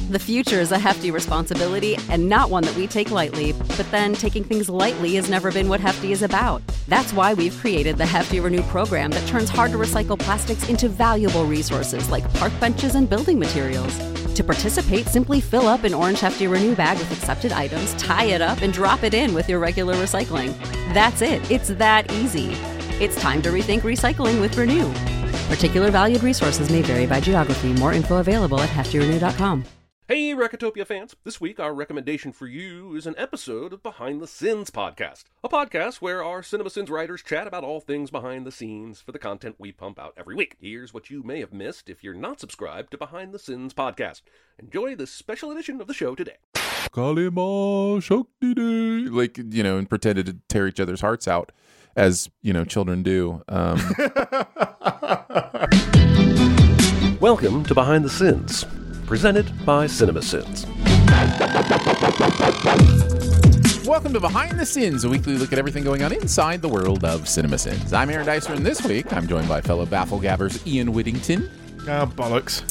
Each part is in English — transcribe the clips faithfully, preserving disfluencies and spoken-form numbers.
The future is a hefty responsibility and not one that we take lightly, but then taking things lightly has never been what Hefty is about. That's why we've created the Hefty Renew program that turns hard-to-recycle plastics into valuable resources like park benches and building materials. To participate, simply fill up an orange Hefty Renew bag with accepted items, tie it up, and drop it in with your regular recycling. That's it. It's that easy. It's time to rethink recycling with Renew. Particular valued resources may vary by geography. More info available at hefty renew dot com. Hey, Recotopia fans! This week, our recommendation for you is an episode of Behind the Sins podcast, a podcast where our CinemaSins writers chat about all things behind the scenes for the content we pump out every week. Here's what you may have missed if you're not subscribed to Behind the Sins podcast. Enjoy this special edition of the show today. Kalima Shakti Day. Like, you know, and pretended to tear each other's hearts out, as, you know, children do. Um... Welcome to Behind the Sins, presented by CinemaSins. Welcome to Behind the Sins, a weekly look at everything going on inside the world of CinemaSins. I'm Aaron Dicer, and this week I'm joined by fellow Bafflegabbers Ian Whittington. Ah, bollocks.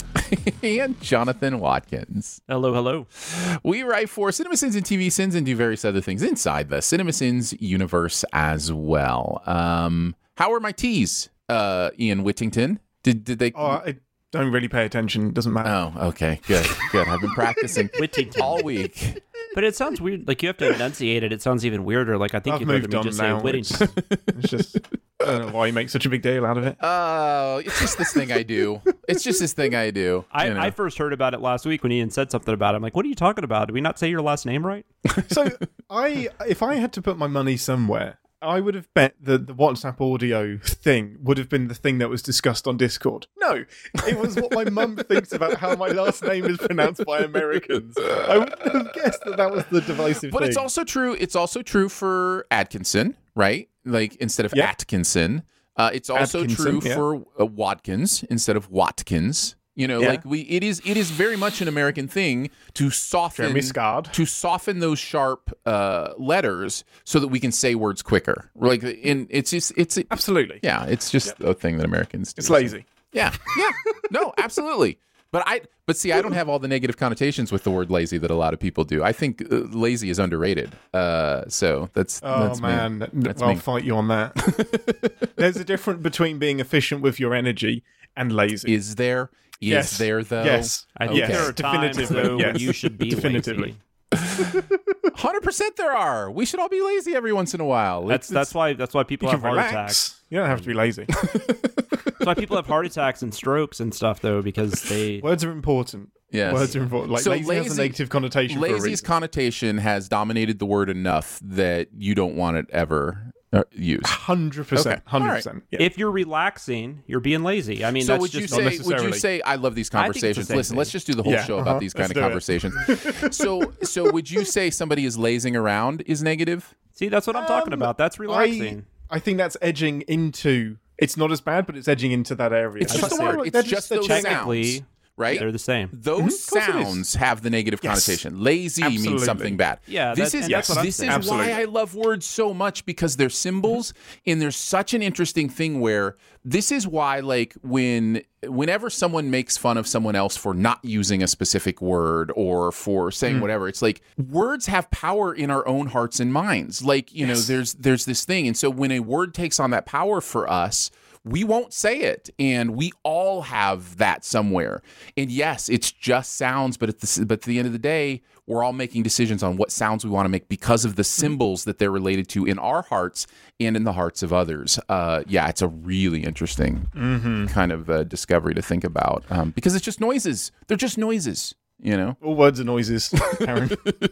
And Jonathan Watkins. Hello, hello. We write for CinemaSins and T V Sins and do various other things inside the CinemaSins universe as well. Um, how are my teas, uh, Ian Whittington? Did did they... Oh, I don't really pay attention. Doesn't matter. Oh, okay. Good, good. I've been practicing Whittington. all week. But it sounds weird. Like, you have to enunciate it. It sounds even weirder. Like, I think I've you'd rather moved me on just now. say Whittington. It's, it's just, I don't know why you make such a big deal out of it. Oh, it's just this thing I do. It's just this thing I do. I, you know. I first heard about it last week when Ian said something about it. I'm like, what are you talking about? Did we not say your last name right? So, I if I had to put my money somewhere, I would have bet that the WhatsApp audio thing would have been the thing that was discussed on Discord. No, it was what my mum thinks about how my last name is pronounced by Americans. I would have guessed that that was the divisive But thing. it's also true. It's also true for Atkinson, right? Like, instead of Yep. Atkinson. Uh, it's also Atkinson, true yeah. for uh, Watkins instead of Watkins. You know, Yeah. like we, it is. It is very much an American thing to soften, Jeremy Scard. to soften those sharp uh, letters so that we can say words quicker. Like, in it's just it's Absolutely. yeah, it's just a thing that Americans do. It's lazy. Yeah, yeah, no, absolutely. But I, but see, I don't have all the negative connotations with the word lazy that a lot of people do. I think uh, lazy is underrated. Uh, so that's Oh, that's me. man. That's I'll me. fight you on that. There's a difference between being efficient with your energy and lazy. Is there? Is Yes. there though? Yes. I think Okay. there are times, Definitively, though, when yes. you should be Definitively. lazy. Hundred percent. There are. We should all be lazy every once in a while. That's It's- that's why that's why people You have can heart relax. attacks. You don't have to be lazy. That's why people have heart attacks and strokes and stuff, though, because they. Words are important. Yes. Words are important. Like So lazy, has lazy- a negative connotation for a Lazy's reason. connotation has dominated the word enough that you don't want it ever uh, used. Hundred percent. Okay. All Hundred right. percent. Yeah. If you're relaxing, you're being lazy. I mean, So that's would you just say? Would you necessarily. say? I love these I think it's the conversations. same Listen, thing. let's just do the whole Yeah, show uh-huh. about these kind Let's of do it. conversations. so, so would you say somebody is lazing around is negative? See, that's what I'm talking Um, about. That's relaxing. I, I think that's edging into. It's not as bad, but it's edging into that area. It's As just I the say, word. It's they're just the those change- Technically, sounds, right? they're the same. Those Mhm, of course it is. sounds have the negative Yes. connotation. Lazy Absolutely. means something bad. Yeah, this that- is and that's what I'm this saying. is Absolutely. why I love words so much, because they're symbols, and there's such an interesting thing where this is why, like, when whenever someone makes fun of someone else for not using a specific word or for saying whatever, it's like words have power in our own hearts and minds. Like, you know, there's there's this thing, and so when a word takes on that power for us, we won't say it, and we all have that somewhere. And yes, it's just sounds, but at the but at the end of the day, we're all making decisions on what sounds we want to make because of the symbols that they're related to in our hearts and in the hearts of others. Uh, yeah, it's a really interesting kind of uh, discovery to think about, um, because it's just noises. They're just noises, you know. All words are noises, Aaron.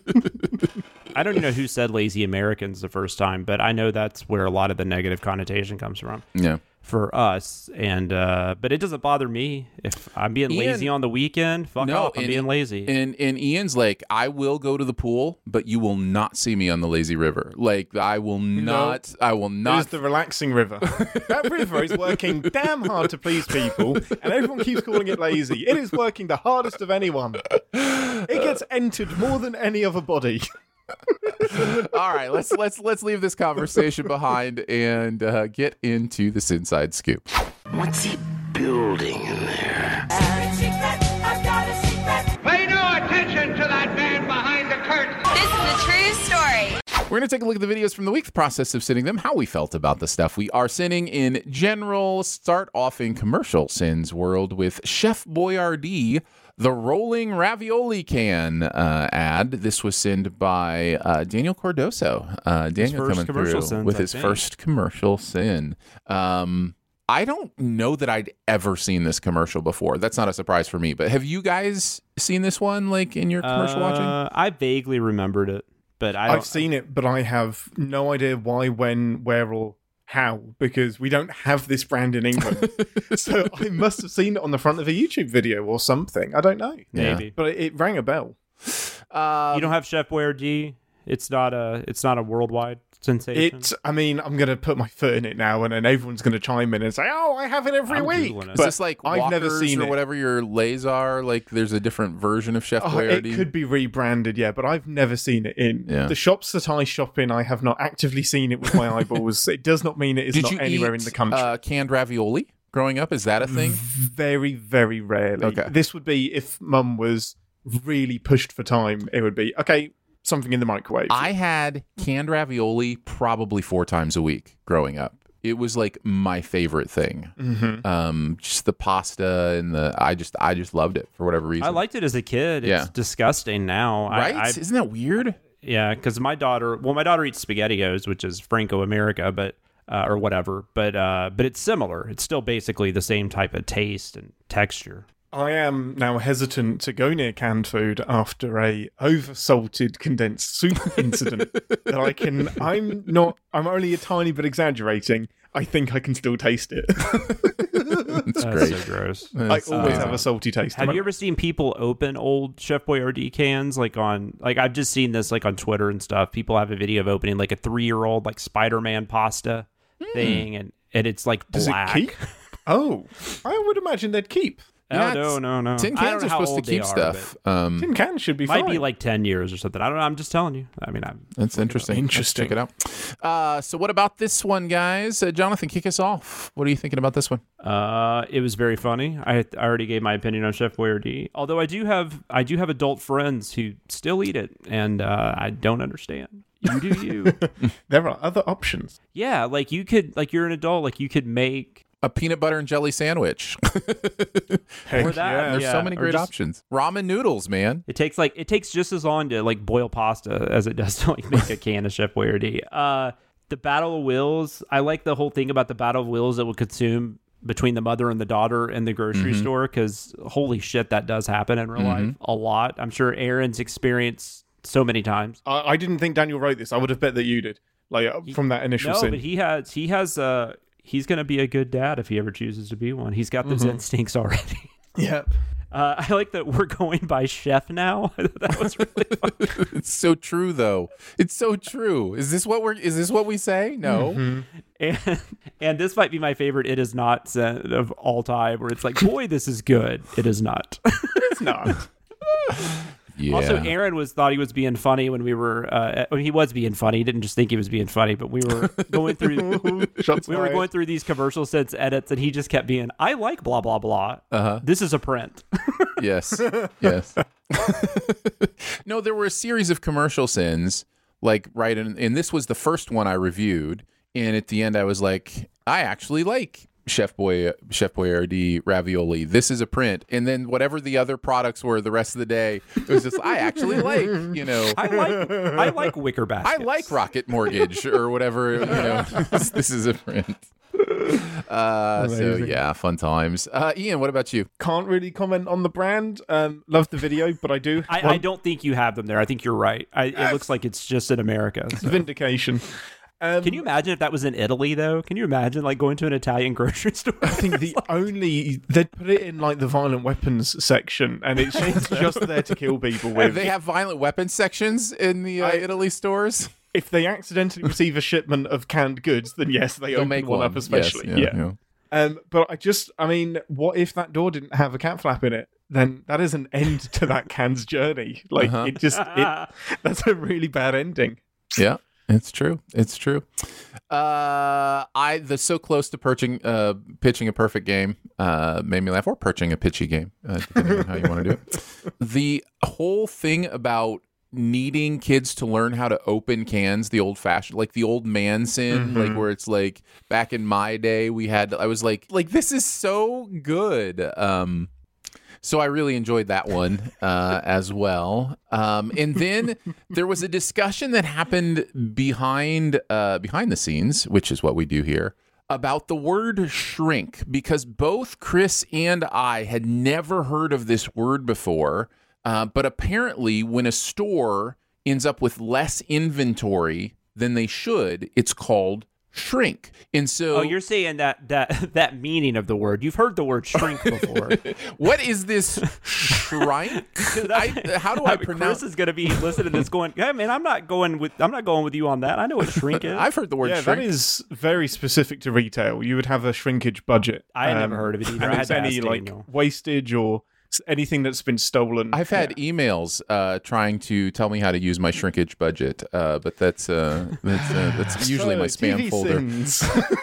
I don't even know who said lazy Americans the first time, but I know that's where a lot of the negative connotation comes from Yeah. for us. And uh, but it doesn't bother me if I'm being Ian- lazy on the weekend. Fuck No, off, I'm and- being lazy. And and Ian's like, I will go to the pool, but you will not see me on the lazy river. Like, I will not. I will It is not. the relaxing river. That river is working damn hard to please people, and everyone keeps calling it lazy. It is working the hardest of anyone. It gets entered more than any other body. All right, let's let's let's leave this conversation behind and uh, get into this inside scoop. What's he building in there? Pay no attention! We're going to take a look at the videos from the week, the process of sinning them, how we felt about the stuff we are sinning in general. Start off in commercial sins world with Chef Boyardee, the rolling ravioli can uh, ad. This was sinned by uh, Daniel Cardoso. Uh, Daniel coming through sins, with I his think. first commercial sin. Um, I don't know that I'd ever seen this commercial before. That's not a surprise for me. But have you guys seen this one, like in your commercial uh, watching? I vaguely remembered it, but I don't, I've seen it, but I have no idea why, when, where, or how, because we don't have this brand in England. So I must have seen it on the front of a YouTube video or something. I don't know. maybe. But it, it rang a bell. Um, You don't have Chef Boyardee. It's not a. It's not a worldwide sensation. It, I mean, I'm going to put my foot in it now, and then everyone's going to chime in and say, oh, I have it every I'm week. Googling it. Is But this like I've Walkers never seen or it. whatever your lays are? Like there's a different version of Chef Oh, Boyardee? it could be rebranded, yeah, but I've never seen it in. Yeah. The shops that I shop in, I have not actively seen it with my eyeballs. It does not mean it is Did not you anywhere eat, in the country. Uh, canned ravioli growing up? Is that a thing? Very, very rarely. Okay. This would be if mum was really pushed for time, it would be, okay, something in the microwave. I had canned ravioli probably four times a week growing up. It was like my favorite thing. Mhm. Um, just the pasta and the I just I just loved it for whatever reason. I liked it as a kid. It's Yeah. disgusting now. right? I, I, Isn't that weird? yeah, because my daughter. Well, my daughter eats SpaghettiOs, which is Franco America, but uh, or whatever. But uh, but it's similar. It's still basically the same type of taste and texture. I am now hesitant to go near canned food after a over-salted condensed soup incident that I can I'm not I'm only a tiny bit exaggerating. I think I can still taste it. It's That's great. so gross. I That's always amazing. have a salty taste. Have you ever seen people open old Chef Boyardee cans like on like I've just seen this like on Twitter and stuff. People have a video of opening like a three year old like Spider-Man pasta thing and, and it's like Does black. it keep? Oh, I would imagine they'd keep. Oh, Yeah, no, it's- no, no. Tin I don't cans know are how supposed to old they keep are, stuff. Um, Tin cans should be but Might fine. be like ten years or something. I don't know. I'm just telling you. I mean, I'm That's interesting. Interesting. Let's check it out. Uh, so, what about this one, guys? Uh, Jonathan, kick us off. What are you thinking about this one? Uh, it was very funny. I, I already gave my opinion on Chef Boyardee. Although I do have I do have adult friends who still eat it, and uh, I don't understand. You do you. There are other options. Yeah, like you could like you're an adult, like you could make A peanut butter and jelly sandwich. Heck Or that, yeah. There's so Yeah, many or great just- options. Ramen noodles, man. it takes like it takes just as long to like boil pasta as it does to like make a can of Chef Boyardee. Uh, the Battle of Wills. I like the whole thing about the Battle of Wills that will consume between the mother and the daughter in the grocery Mm-hmm. store because holy shit, that does happen in real life a lot. I'm sure Aaron's experienced so many times. I, I didn't think Daniel wrote this. I would have bet that you did. Like uh, from that initial No, scene. but he has he has uh he's gonna be a good dad if he ever chooses to be one. He's got those Mm-hmm. instincts already. yeah. Uh, I like that we're going by chef now. That was really fun. It's so true, though. It's so true. Is this what we're? Is this what we say? No. Mm-hmm. And and this might be my favorite. It is not scent of all time. Where it's like, boy, this is good. It is not. It's not. Yeah. Also, Aaron was thought he was being funny when we were. Uh, when he was being funny. He didn't just think he was being funny, but we were going through. Shots We were fired. going through these commercial sets edits, and he just kept being, "I like blah blah blah. Uh-huh. This is a print." Yes. Yes. No, there were a series of commercial sins, like right, and, and this was the first one I reviewed. And at the end, I was like, I actually like Chef Boy Chef Boyardee ravioli. This is a print. And then whatever the other products were the rest of the day, it was just I actually like, you know, I like I like wicker baskets. I like Rocket Mortgage or whatever, you know. this, this is a print. Uh, so Amazing. yeah, fun times. Uh, Ian, what about you? Can't really comment on the brand. Um, love the video, but I do. I, I don't think you have them there. I think you're right. I, it looks like it's just in America. so. Vindication. Um, Can you imagine if that was in Italy, though? Can you imagine like going to an Italian grocery store? I think the only they'd put it in like the violent weapons section, and it's, it's just there to kill people with. They have violent weapons sections in the uh, I- Italy stores. If they accidentally receive a shipment of canned goods, then yes, they They'll open make one, one, up, especially. Yes, yeah, yeah. Um, but I just, I mean, what if that door didn't have a cat flap in it? Then that is an end to that can's journey. Like Uh-huh. it just, it, that's a really bad ending. Yeah, it's true. It's true. Uh, I the so close to perching, uh, pitching a perfect game uh, made me laugh, or perching a pitchy game, uh, depending on how you want to do it. The whole thing about needing kids to learn how to open cans the old fashioned, like the old man sin, Mm-hmm. like where it's like back in my day we had, I was like, like this is so good. Um, so I really enjoyed that one uh, as well. Um, and then there was a discussion that happened behind uh, behind the scenes, which is what we do here, about the word shrink, because both Chris and I had never heard of this word before. Uh, but apparently, when a store ends up with less inventory than they should, it's called shrink. And so, Oh, you're saying that that that meaning of the word. You've heard the word shrink before. what is this shrink? I, how do I, I mean, pronounce? Chris is going to be listening to this, going, "Hey, man, I'm not going with I'm not going with you on that. I know what shrink is. I've heard the word Yeah, shrink. that is very specific to retail. You would have a shrinkage budget. I had um, never heard of it either. And I had it's to any ask like Daniel. wastage or s- anything that's been stolen. I've had emails uh, trying to tell me how to use my shrinkage budget, uh, but that's uh, that's, uh, that's usually my So, spam T V folder. sins.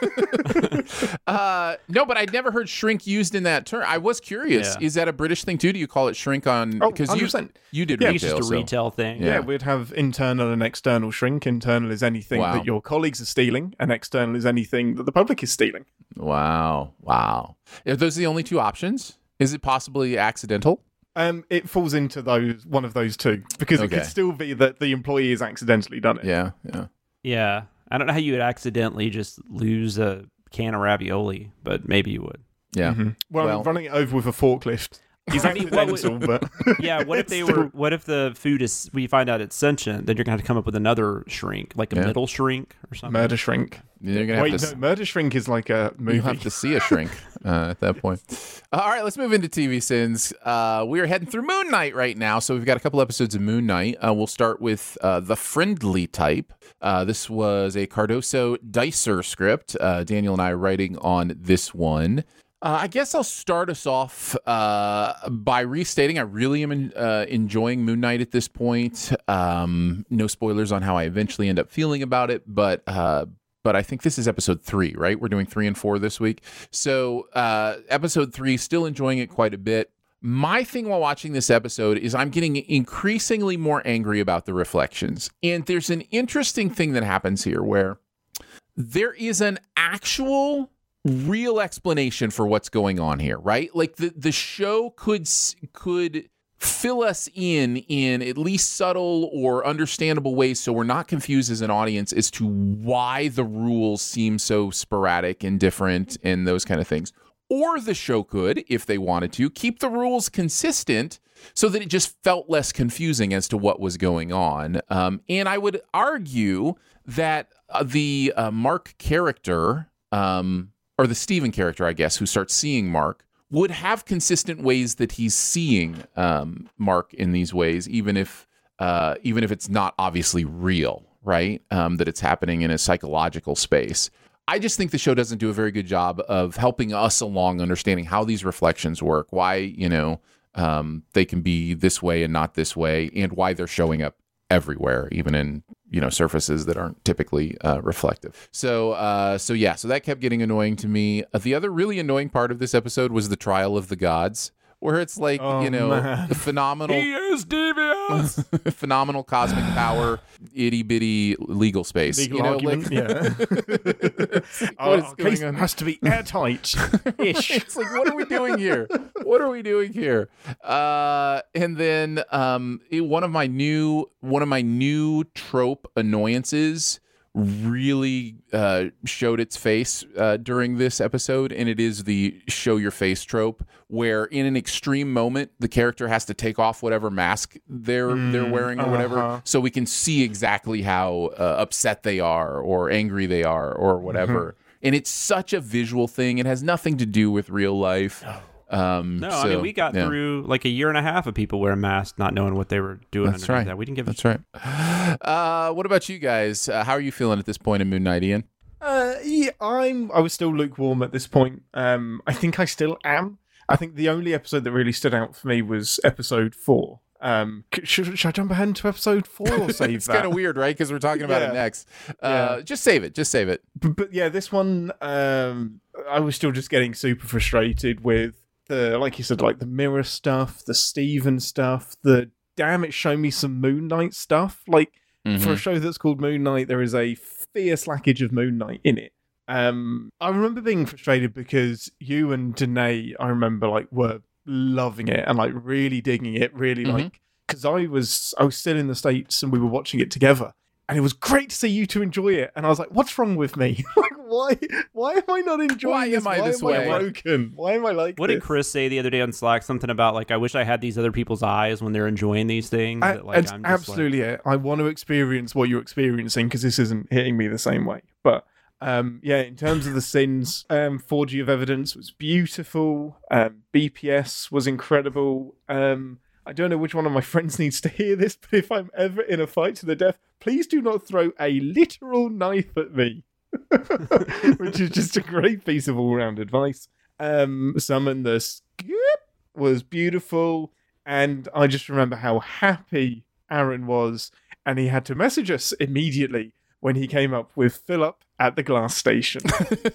Uh, no, but I'd never heard shrink used in that term. I was curious. Yeah. Is that a British thing too? Do you call it shrink on? Oh, Because one hundred you percent. you did Yeah, It's retail. just a so- retail thing. Yeah. Yeah, we'd have internal and external shrink. Internal is anything Wow. that your colleagues are stealing, and external is anything that the public is stealing. Wow, wow. Are those the only two options? Is it possibly accidental? Um, it falls into those one of those two because it Okay. could still be that the employee has accidentally done it. Yeah, yeah. Yeah. I don't know how you would accidentally just lose a can of ravioli, but maybe you would. Yeah. Well, Well- running it over with a forklift is I mean, what would- accidental, but Yeah, what if they It's were? What if the food is? We find out it's sentient, then you're gonna have to come up with another shrink, like a Yeah. middle shrink or something. murder shrink. You're gonna have Wait, to. no, murder shrink is like a movie. You have to see a shrink uh, at that point. Uh, all right, let's move into T V sins. Uh, we are heading through Moon Knight right now, so we've got a couple episodes of Moon Knight. Uh, we'll start with uh, The Friendly Type. Uh, this was a Cardoso Dicer script. Uh, Daniel and I are writing on this one. Uh, I guess I'll start us off uh, by restating I really am in, uh, enjoying Moon Knight at this point. Um, no spoilers on how I eventually end up feeling about it, but uh, but I think this is episode three, right? We're doing three and four this week. So uh, episode three, still enjoying it quite a bit. My thing while watching this episode is I'm getting increasingly more angry about the reflections. And there's an interesting thing that happens here where there is an actual real explanation for what's going on here, right? Like the, the show could could fill us in in at least subtle or understandable ways so we're not confused as an audience as to why the rules seem so sporadic and different and those kind of things. Or the show could, if they wanted to, keep the rules consistent so that it just felt less confusing as to what was going on. Um, and I would argue that uh, the uh, Mark character, um, or the Steven character, I guess, who starts seeing Mark, would have consistent ways that he's seeing um, Mark in these ways, even if uh, even if it's not obviously real, right? Um, that it's happening in a psychological space. I just think the show doesn't do a very good job of helping us along understanding how these reflections work, why, you know, um, they can be this way and not this way, and why they're showing up everywhere, even in, you know, surfaces that aren't typically uh, reflective. So, uh, so yeah, so that kept getting annoying to me. Uh, the other really annoying part of this episode was the trial of the gods, where it's like, Oh, you know, man. phenomenal, is devious. phenomenal cosmic power, itty bitty legal space. Legal you know, argument, like, yeah. what Our is case going on? has to be airtight. Ish. It's like, what are we doing here? What are we doing here? Uh, and then um, it, one of my new one of my new trope annoyances really uh, showed its face uh, during this episode, and it is the show your face trope, where in an extreme moment the character has to take off whatever mask they're they're wearing or whatever, uh-huh. so we can see exactly how uh, upset they are or angry they are or whatever. And it's such a visual thing. It has nothing to do with real life. Um, No, so, I mean we got yeah. through like a year and a half of people wearing masks, not knowing what they were doing. That's underneath right. That we didn't give. That's right. Uh, what about you guys? Uh, how are you feeling at this point in Moon Knight, Ian? Uh, yeah, I'm. I was still lukewarm at this point. Um, I think I still am. I think the only episode that really stood out for me was episode four. Um, c- should, should I jump ahead to episode four or save It's that? kind of weird, right? Because we're talking about it Yeah. next. Uh, Yeah. Just save it. Just save it. But, but yeah, this one, um, I was still just getting super frustrated with the, like you said, like the mirror stuff, the Steven stuff, the damn it, show me some Moon Knight stuff. Like, mm-hmm. for a show that's called Moon Knight, there is a fierce lackage of Moon Knight in it. Um, I remember being frustrated because you and Danae, I remember, like, were loving it and, like, really digging it, really, mm-hmm. like, because I was, I was still in the States and we were watching it together. And it was great to see you two enjoy it. And I was like, what's wrong with me? Like, why why am I not enjoying why this? Am I why this am way? I broken? Why am I like What this? did Chris say the other day on Slack? Something about, like, I wish I had these other people's eyes when they're enjoying these things. I, that, like, it's I'm just absolutely like... it. I want to experience what you're experiencing because this isn't hitting me the same way. But um, yeah, in terms of the sins, um, four G of Evidence was beautiful. Um, B P S was incredible. Um, I don't know which one of my friends needs to hear this, but if I'm ever in a fight to the death, please do not throw a literal knife at me. Which is just a great piece of all-round advice. Um, Summon the Skip was beautiful, and I just remember how happy Aaron was, and he had to message us immediately when he came up with Philip at the glass station.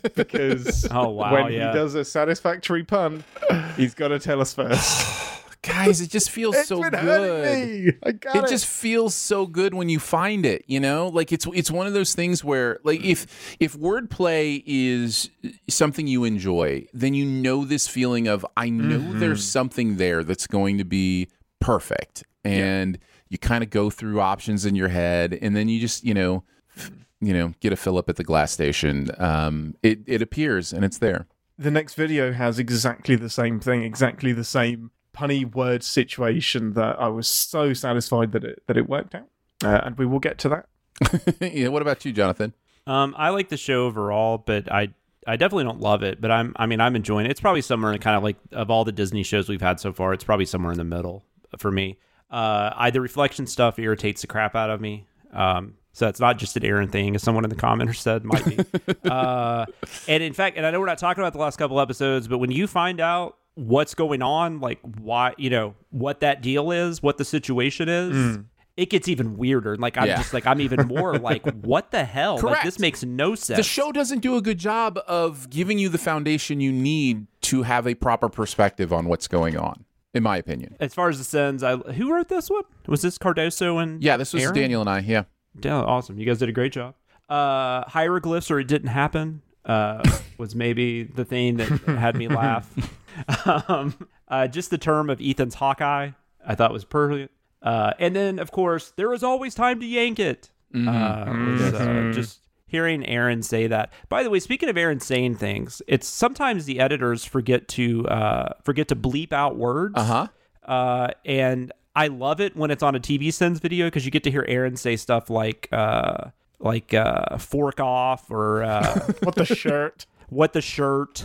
Because oh, wow, when yeah. he does a satisfactory pun, he's got to tell us first. Guys, it just feels it's so been good. Me. I got it, it just feels so good when you find it, you know? Like it's it's one of those things where like if if wordplay is something you enjoy, then you know this feeling of I know mm-hmm. there's something there that's going to be perfect. And yeah. you kind of go through options in your head and then you just, you know, you know, get a fill up at the glass station. Um it it appears and it's there. The next video has exactly the same thing, exactly the same punny word situation that I was so satisfied that it that it worked out, uh, and we will get to that. Yeah. What about you, Jonathan? Um, I like the show overall, but I I definitely don't love it. But I'm I mean I'm enjoying it. It's probably somewhere in kind of like of all the Disney shows we've had so far, it's probably somewhere in the middle for me. Uh, I, the reflection stuff irritates the crap out of me. Um, so it's not just an Aaron thing, as someone in the commenter said, might be. uh, and in fact, and I know we're not talking about the last couple episodes, but when you find out what's going on, like why, you know, what that deal is, what the situation is, mm. it gets even weirder. Like I'm yeah. just like, I'm even more like, what the hell? Correct. Like this makes no sense. The show doesn't do a good job of giving you the foundation you need to have a proper perspective on what's going on, in my opinion. As far as the sins, I, who wrote this one? Was this Cardoso and Yeah, this was Aaron? Daniel and I, yeah. Yeah, awesome. You guys did a great job. Uh, hieroglyphs or it didn't happen uh, was maybe the thing that had me laugh. um, uh, just the term of Ethan's Hawkeye, I thought was perfect. Uh, and then, of course, there was always time to yank it. Mm-hmm. Uh, was, uh, just hearing Aaron say that. By the way, speaking of Aaron saying things, it's sometimes the editors forget to uh, forget to bleep out words. Uh-huh. Uh, and I love it when it's on a T V Sins video because you get to hear Aaron say stuff like uh, like uh, fork off or uh, what the shirt. What the shirt?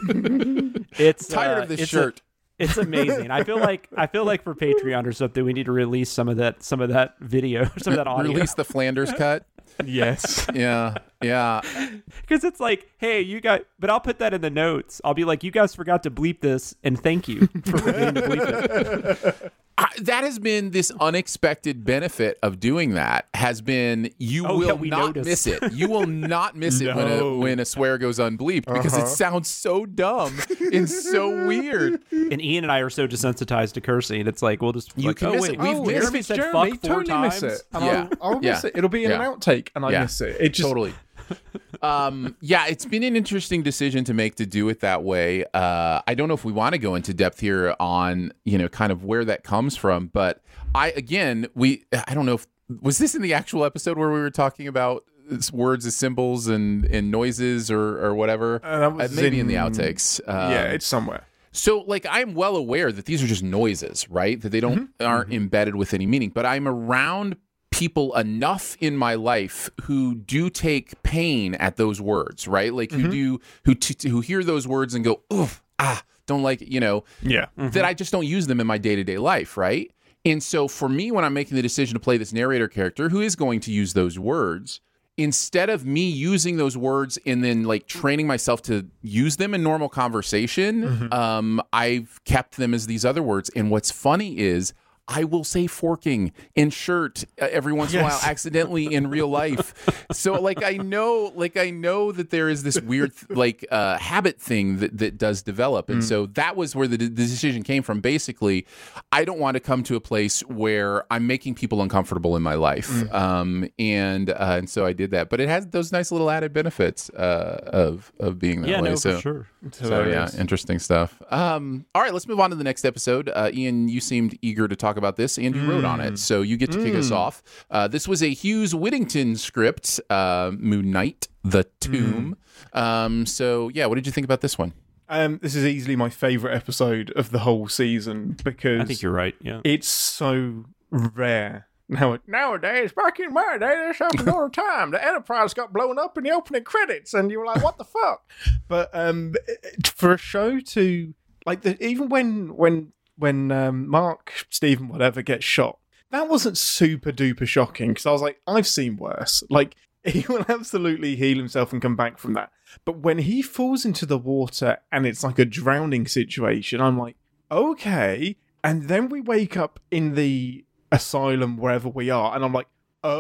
It's tired uh, of this it's shirt. A, it's amazing. I feel like I feel like for Patreon or something, we need to release some of that some of that video, some of that audio. Release the Flanders cut. Yes. Yeah. Yeah. Because it's like, hey, you guys, but I'll put that in the notes. I'll be like, you guys forgot to bleep this, and thank you for forgetting to bleep it. I, that has been this unexpected benefit of doing that has been you oh, will yeah, we not noticed. miss it. You will not miss it No. when a when a swear goes unbleeped because Uh-huh. it sounds so dumb and so weird. And Ian and I are so desensitized to cursing. It's like we'll just You like, can oh miss wait, it. We've we've missed Jeremy it, said Jeremy, fuck four totally times. miss it. And Yeah. I'll, I'll miss Yeah. it. It'll be in Yeah. an outtake, and I Yeah. miss it. It just Totally. um, yeah, it's been an interesting decision to make to do it that way. Uh, I don't know if we want to go into depth here on, you know, kind of where that comes from, but I, again, we, I don't know if, was this in the actual episode where we were talking about words as symbols and, and noises or, or whatever? Uh, that was uh, maybe in, in the outtakes. Um, yeah, it's somewhere. So, like, I'm well aware that these are just noises, right? That they don't Mm-hmm. aren't Mm-hmm. embedded with any meaning. But I'm around people enough in my life who do take pain at those words, right? Like, Mm-hmm. who do who t- who hear those words and go, oof, ah, don't like it, you know. Yeah. Mm-hmm. That I just don't use them in my day to day life, right? And so, for me, when I'm making the decision to play this narrator character who is going to use those words, instead of me using those words and then like training myself to use them in normal conversation, mm-hmm. um, I've kept them as these other words. And what's funny is I will say forking and shirt uh, every once in a while accidentally in real life. So like I know like I know that there is this weird like uh, habit thing that, that does develop. And mm. so that was where the, the decision came from. Basically, I don't want to come to a place where I'm making people uncomfortable in my life. Mm. Um, and uh, and so I did that. But it has those nice little added benefits uh, of of being that yeah, way. No, so, for sure. So yeah, interesting stuff. Um, all right, let's move on to the next episode. Uh, Ian, you seemed eager to talk about this, and you mm. wrote on it, so you get to kick mm. us off. Uh, this was a Hughes Whittington script, uh, Moon Knight, The Tomb. Mm. Um, so yeah, what did you think about this one? Um, this is easily my favorite episode of the whole season because I think you're right. Yeah, it's so rare. Now, nowadays, back in my day, this happened all the time. The Enterprise got blown up in the opening credits, and you were like, "What the fuck?" But um, for a show to like, the, even when when when um, Mark, Steven, whatever gets shot, that wasn't super duper shocking because I was like, "I've seen worse." Like, he will absolutely heal himself and come back from that. But when he falls into the water and it's like a drowning situation, I'm like, "Okay." And then we wake up in the asylum wherever we are, and I'm like,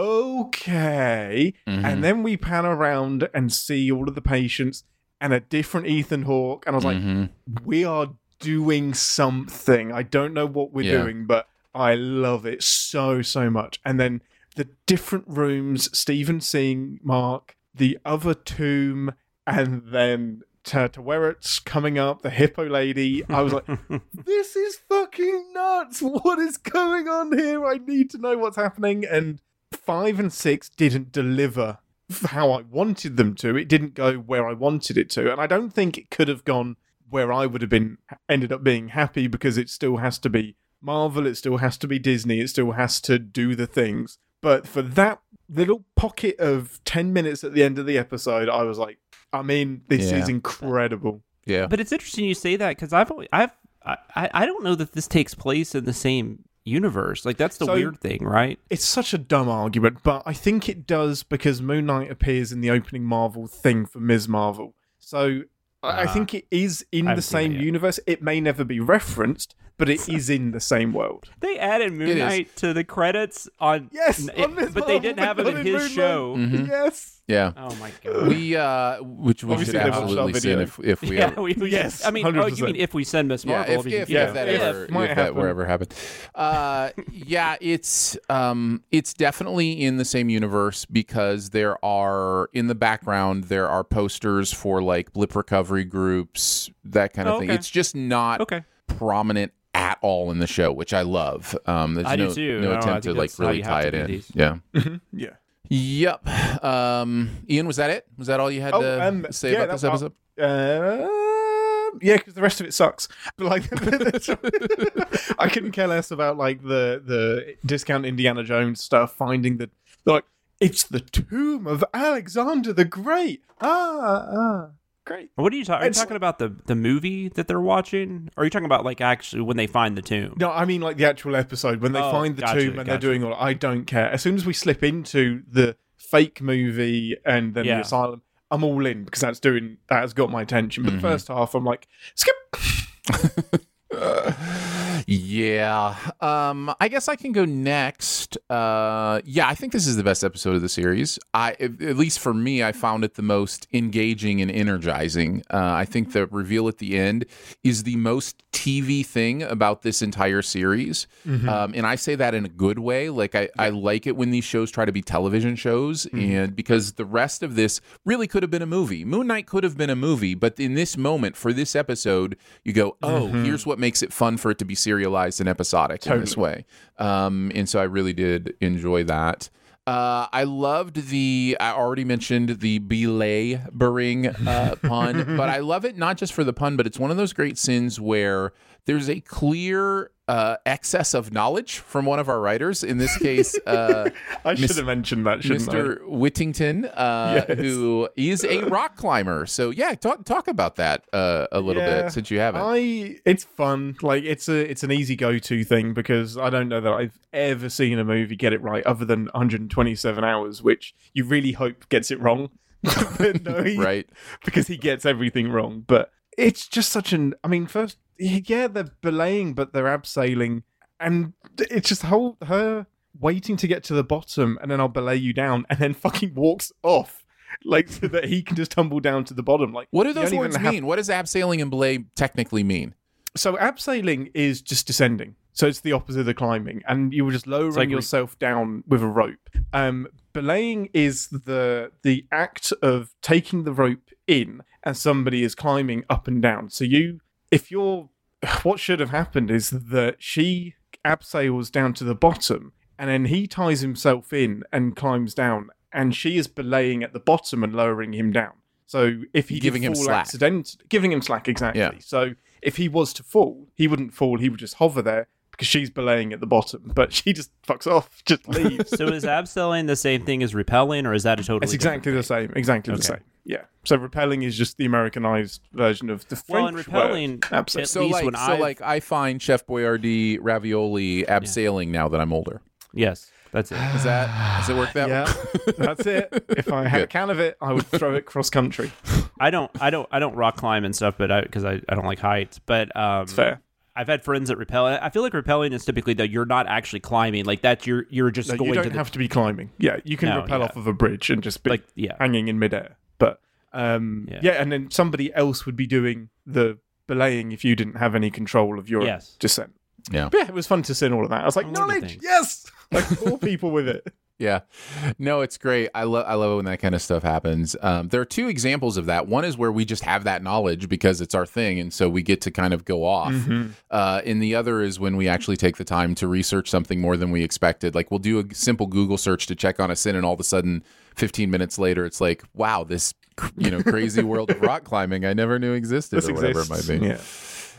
okay. Mm-hmm. And then we pan around and see all of the patients and a different Ethan Hawke, and I was mm-hmm. like, we are doing something. I don't know what we're yeah. doing, but I love it so so much. And then the different rooms, Steven seeing Mark, the other tomb, and then to, to where it's coming up, the hippo lady. I was like, this is fucking nuts. What is going on here? I need to know what's happening. And five and six didn't deliver how I wanted them to. It didn't go where I wanted it to. And I don't think it could have gone where I would have been, ended up being happy, because it still has to be Marvel. It still has to be Disney. It still has to do the things. But for that little pocket of ten minutes at the end of the episode, I was like, I mean, this yeah. is incredible. Yeah. But it's interesting you say that, because I've, always, I've, I, I don't know that this takes place in the same universe. Like, that's the so, weird thing, right? It's such a dumb argument, but I think it does, because Moon Knight appears in the opening Marvel thing for Miz Marvel. So uh, I think it is in the same it universe. It may never be referenced, but it is in the same world. They added Moon it Knight is. to the credits on yes, it, on but Marvel, they didn't have him in his Moon show. Mm-hmm. Yes. Yeah. Oh my god. We uh, which we Obviously should absolutely send if if we yeah, ever. We, we yes. I mean, oh, you mean if we send Miss Marvel? Yeah, if, if, yeah. if that yeah. ever, if, if that were ever happened. Uh, yeah, it's um, it's definitely in the same universe, because there are in the background there are posters for like blip recovery groups, that kind of oh, thing. Okay. It's just not okay. prominent at all in the show, which I love. Um, there's I no, do too. no no, attempt to like really tie it in. These. Yeah. Mm-hmm. Yeah. Yep. Um, Ian, was that it? Was that all you had oh, to um, say yeah, about this episode? Uh, yeah, because the rest of it sucks. But like, I couldn't care less about like the the discount Indiana Jones stuff. Finding that, like, it's the tomb of Alexander the Great. Ah, ah. Great. What are you talking? Are you talking about the the movie that they're watching? Or are you talking about like actually when they find the tomb? No, I mean like the actual episode when they oh, find the gotcha, tomb and gotcha. they're doing all. I don't care. As soon as we slip into the fake movie and then yeah. the asylum, I'm all in, because that's doing that has got my attention. But mm-hmm. the first half, I'm like, skip. uh, yeah. Um, I guess I can go next. Uh, yeah, I think this is the best episode of the series. I, at least for me, I found it the most engaging and energizing. Uh, I think the reveal at the end is the most T V thing about this entire series. Mm-hmm. Um, and I say that in a good way. Like, I, I like it when these shows try to be television shows, mm-hmm. and because the rest of this really could have been a movie. Moon Knight could have been a movie, but in this moment, for this episode, you go, oh, mm-hmm. here's what makes it fun for it to be serialized and episodic totally. in this way. Um, and so I really did enjoy that. Uh, I loved the, I already mentioned the belaboring uh, pun, but I love it not just for the pun, but it's one of those great sins where there's a clear uh, excess of knowledge from one of our writers. In this case, uh, I should have mentioned that, shouldn't Mister I? Whittington, uh, yes. who is a rock climber. So yeah, talk talk about that uh, a little yeah, bit, since you haven't. I it's fun. Like, it's a it's an easy go to thing, because I don't know that I've ever seen a movie get it right other than one hundred twenty-seven hours, which you really hope gets it wrong. no, he, right? Because he gets everything wrong. But it's just such an. I mean, first, yeah, they're belaying, but they're abseiling, and it's just whole her waiting to get to the bottom, and then I'll belay you down, and then fucking walks off, like so that he can just tumble down to the bottom. Like, What do you those don't words even have- mean? What does abseiling and belay technically mean? So abseiling is just descending. So it's the opposite of climbing, and you were just lowering like re- yourself down with a rope. Um, belaying is the the act of taking the rope in, and somebody is climbing up and down. So you, if you're, what should have happened is that she abseils down to the bottom, and then he ties himself in and climbs down, and she is belaying at the bottom and lowering him down. So if he did Giving him fall slack. accident, giving him slack exactly. Yeah. So if he was to fall, he wouldn't fall. He would just hover there because she's belaying at the bottom, but she just fucks off, just leaves. So is abseiling the same thing as repelling, or is that a totally It's exactly the different same. Exactly the Okay. same. Yeah. So repelling is just the Americanized version of the French Well, and repelling- word. Absolutely. At So least like, when so I've- like I find Chef Boyardee ravioli abseiling now that I'm older. thing? Yes, that's it. Is that does it work that Yeah, way? that's it. If I had a Good. can of it, I would throw it cross country. I don't, I don't, I don't rock climb and stuff, but I because I, I don't like heights. But um, It's fair. I've had friends that repel. I feel like repelling is typically that you're not actually climbing. Like that, you're you're just No, going you don't to the have to be climbing. Yeah, you can No, rappel yeah. off of a bridge and just be like yeah. hanging in midair. But um, yeah. Yeah. and then somebody else would be doing the belaying if you didn't have any control of your Yes. descent. Yeah. But yeah, it was fun to see all of that. I was like, I learned knowledge, things. yes! Like, four people with it. Yeah, no, it's great. I love I love it when that kind of stuff happens. Um, there are two examples of that. One is where we just have that knowledge because it's our thing, and so we get to kind of go off. Mm-hmm. Uh, and the other is when we actually take the time to research something more than we expected. Like we'll do a simple Google search to check on a sin, and all of a sudden, fifteen minutes later, it's like, wow, this you know crazy world of rock climbing I never knew existed, This or whatever exists. it might be. Yeah.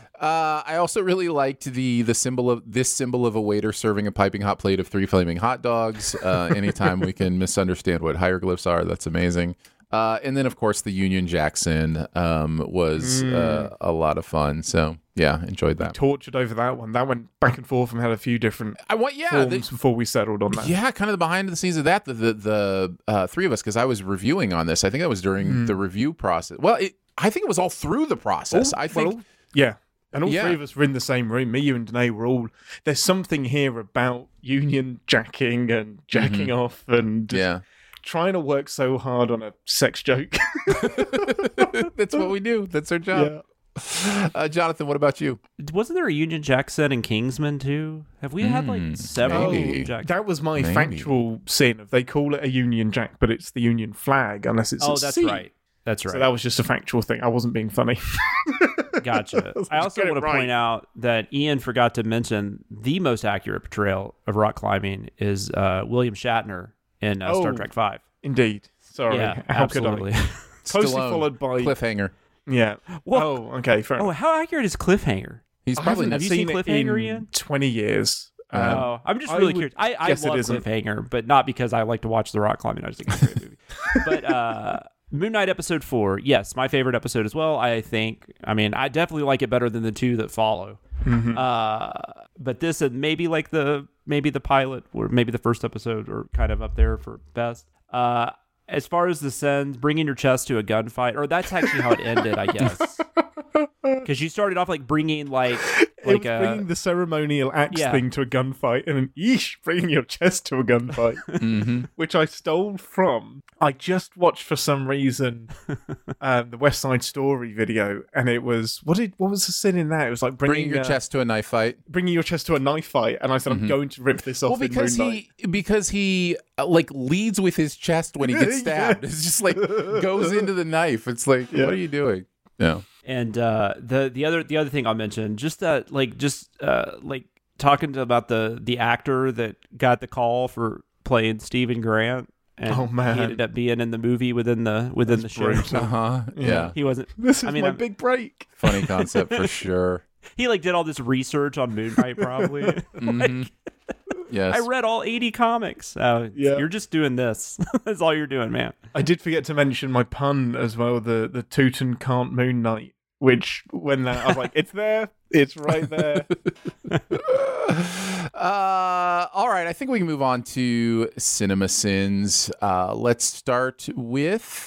Uh, I also really liked the the symbol of this symbol of a waiter serving a piping hot plate of three flaming hot dogs. Uh, anytime we can misunderstand what hieroglyphs are, that's amazing. Uh, and then, of course, the Union Jackson um, was uh, a lot of fun. So, yeah, enjoyed that. Tortured over that one. That went back and forth and had a few different I want, yeah, forms the- before we settled on that. yeah, kind of the behind the scenes of that. The the, the uh, three of us, because I was reviewing on this. I think that was during the review process. Well, it, I think it was all through the process. I think. Well, yeah. And all Yeah. three of us were in the same room. Me, you, and Danae were all. There's something here about union jacking and jacking off and just yeah, trying to work so hard on a sex joke. that's what we do. That's our job. Uh, Jonathan, what about you? Wasn't there a Union Jack set in Kingsman too? Have we had like Mm, several maybe. Union Jack? That was my Maybe. factual sin of they call it a Union Jack, but it's the Union flag unless it's Oh, a that's C. right. That's right. So that was just a factual thing. I wasn't being funny. Gotcha. I also get it want to right. point out that Ian forgot to mention the most accurate portrayal of rock climbing is uh, William Shatner in uh, Star Oh. Trek Five. Indeed. Sorry. Yeah, How absolutely. could I? Closely Stallone, followed by cliffhanger. yeah. Well- oh, okay. Fair oh, enough. how accurate is Cliffhanger? He's I probably haven't Have you seen seen it Cliffhanger, in Ian? twenty years. Um, oh, I'm just I really would curious. I, I guess it love isn't. Cliffhanger, but not because I like to watch the rock climbing. I just think it's a great movie. But uh, Moon Knight episode four, yes, my favorite episode as well. I think. I mean, I definitely like it better than the two that follow. Mm-hmm. Uh, but this uh, maybe like the maybe the pilot or maybe the first episode or kind of up there for best. Uh, as far as the sends, bringing your chest to a gunfight, or that's actually how it ended, I guess. Because you started off like bringing like It like was a bringing the ceremonial axe Yeah. thing to a gunfight, and then yeesh, bringing your chest to a gunfight, Mm-hmm. which I stole from. I just watched for some reason um, the West Side Story video, and it was what did what was the sin in that? It was like bringing, Bringing your uh, chest to a knife fight. bringing your chest to a knife fight, and I said I'm going to rip this off. Well, in because Moonlight. he because he uh, like leads with his chest when he gets stabbed. It's just like goes into the knife. It's like, Yeah. what are you doing? No. And uh, the the other the other thing I'll mention, just that like just uh, like talking to, about the the actor that got the call for playing Stephen Grant, and Oh, man. he ended up being in the movie within the within That's the show. brutal. Uh huh. Yeah. He wasn't. This is I mean, my I'm- big break. Funny concept for sure. He like did all this research on Moon Knight, probably. Mhm. Yes. I read all eighty comics. Uh, Yeah. You're just doing this. That's all you're doing, man. I did forget to mention my pun as well, the the Tutankhamun Moon Knight, which when that I was like, it's there, it's right there. Uh, all right, I think we can move on to Cinema Sins. Uh, let's start with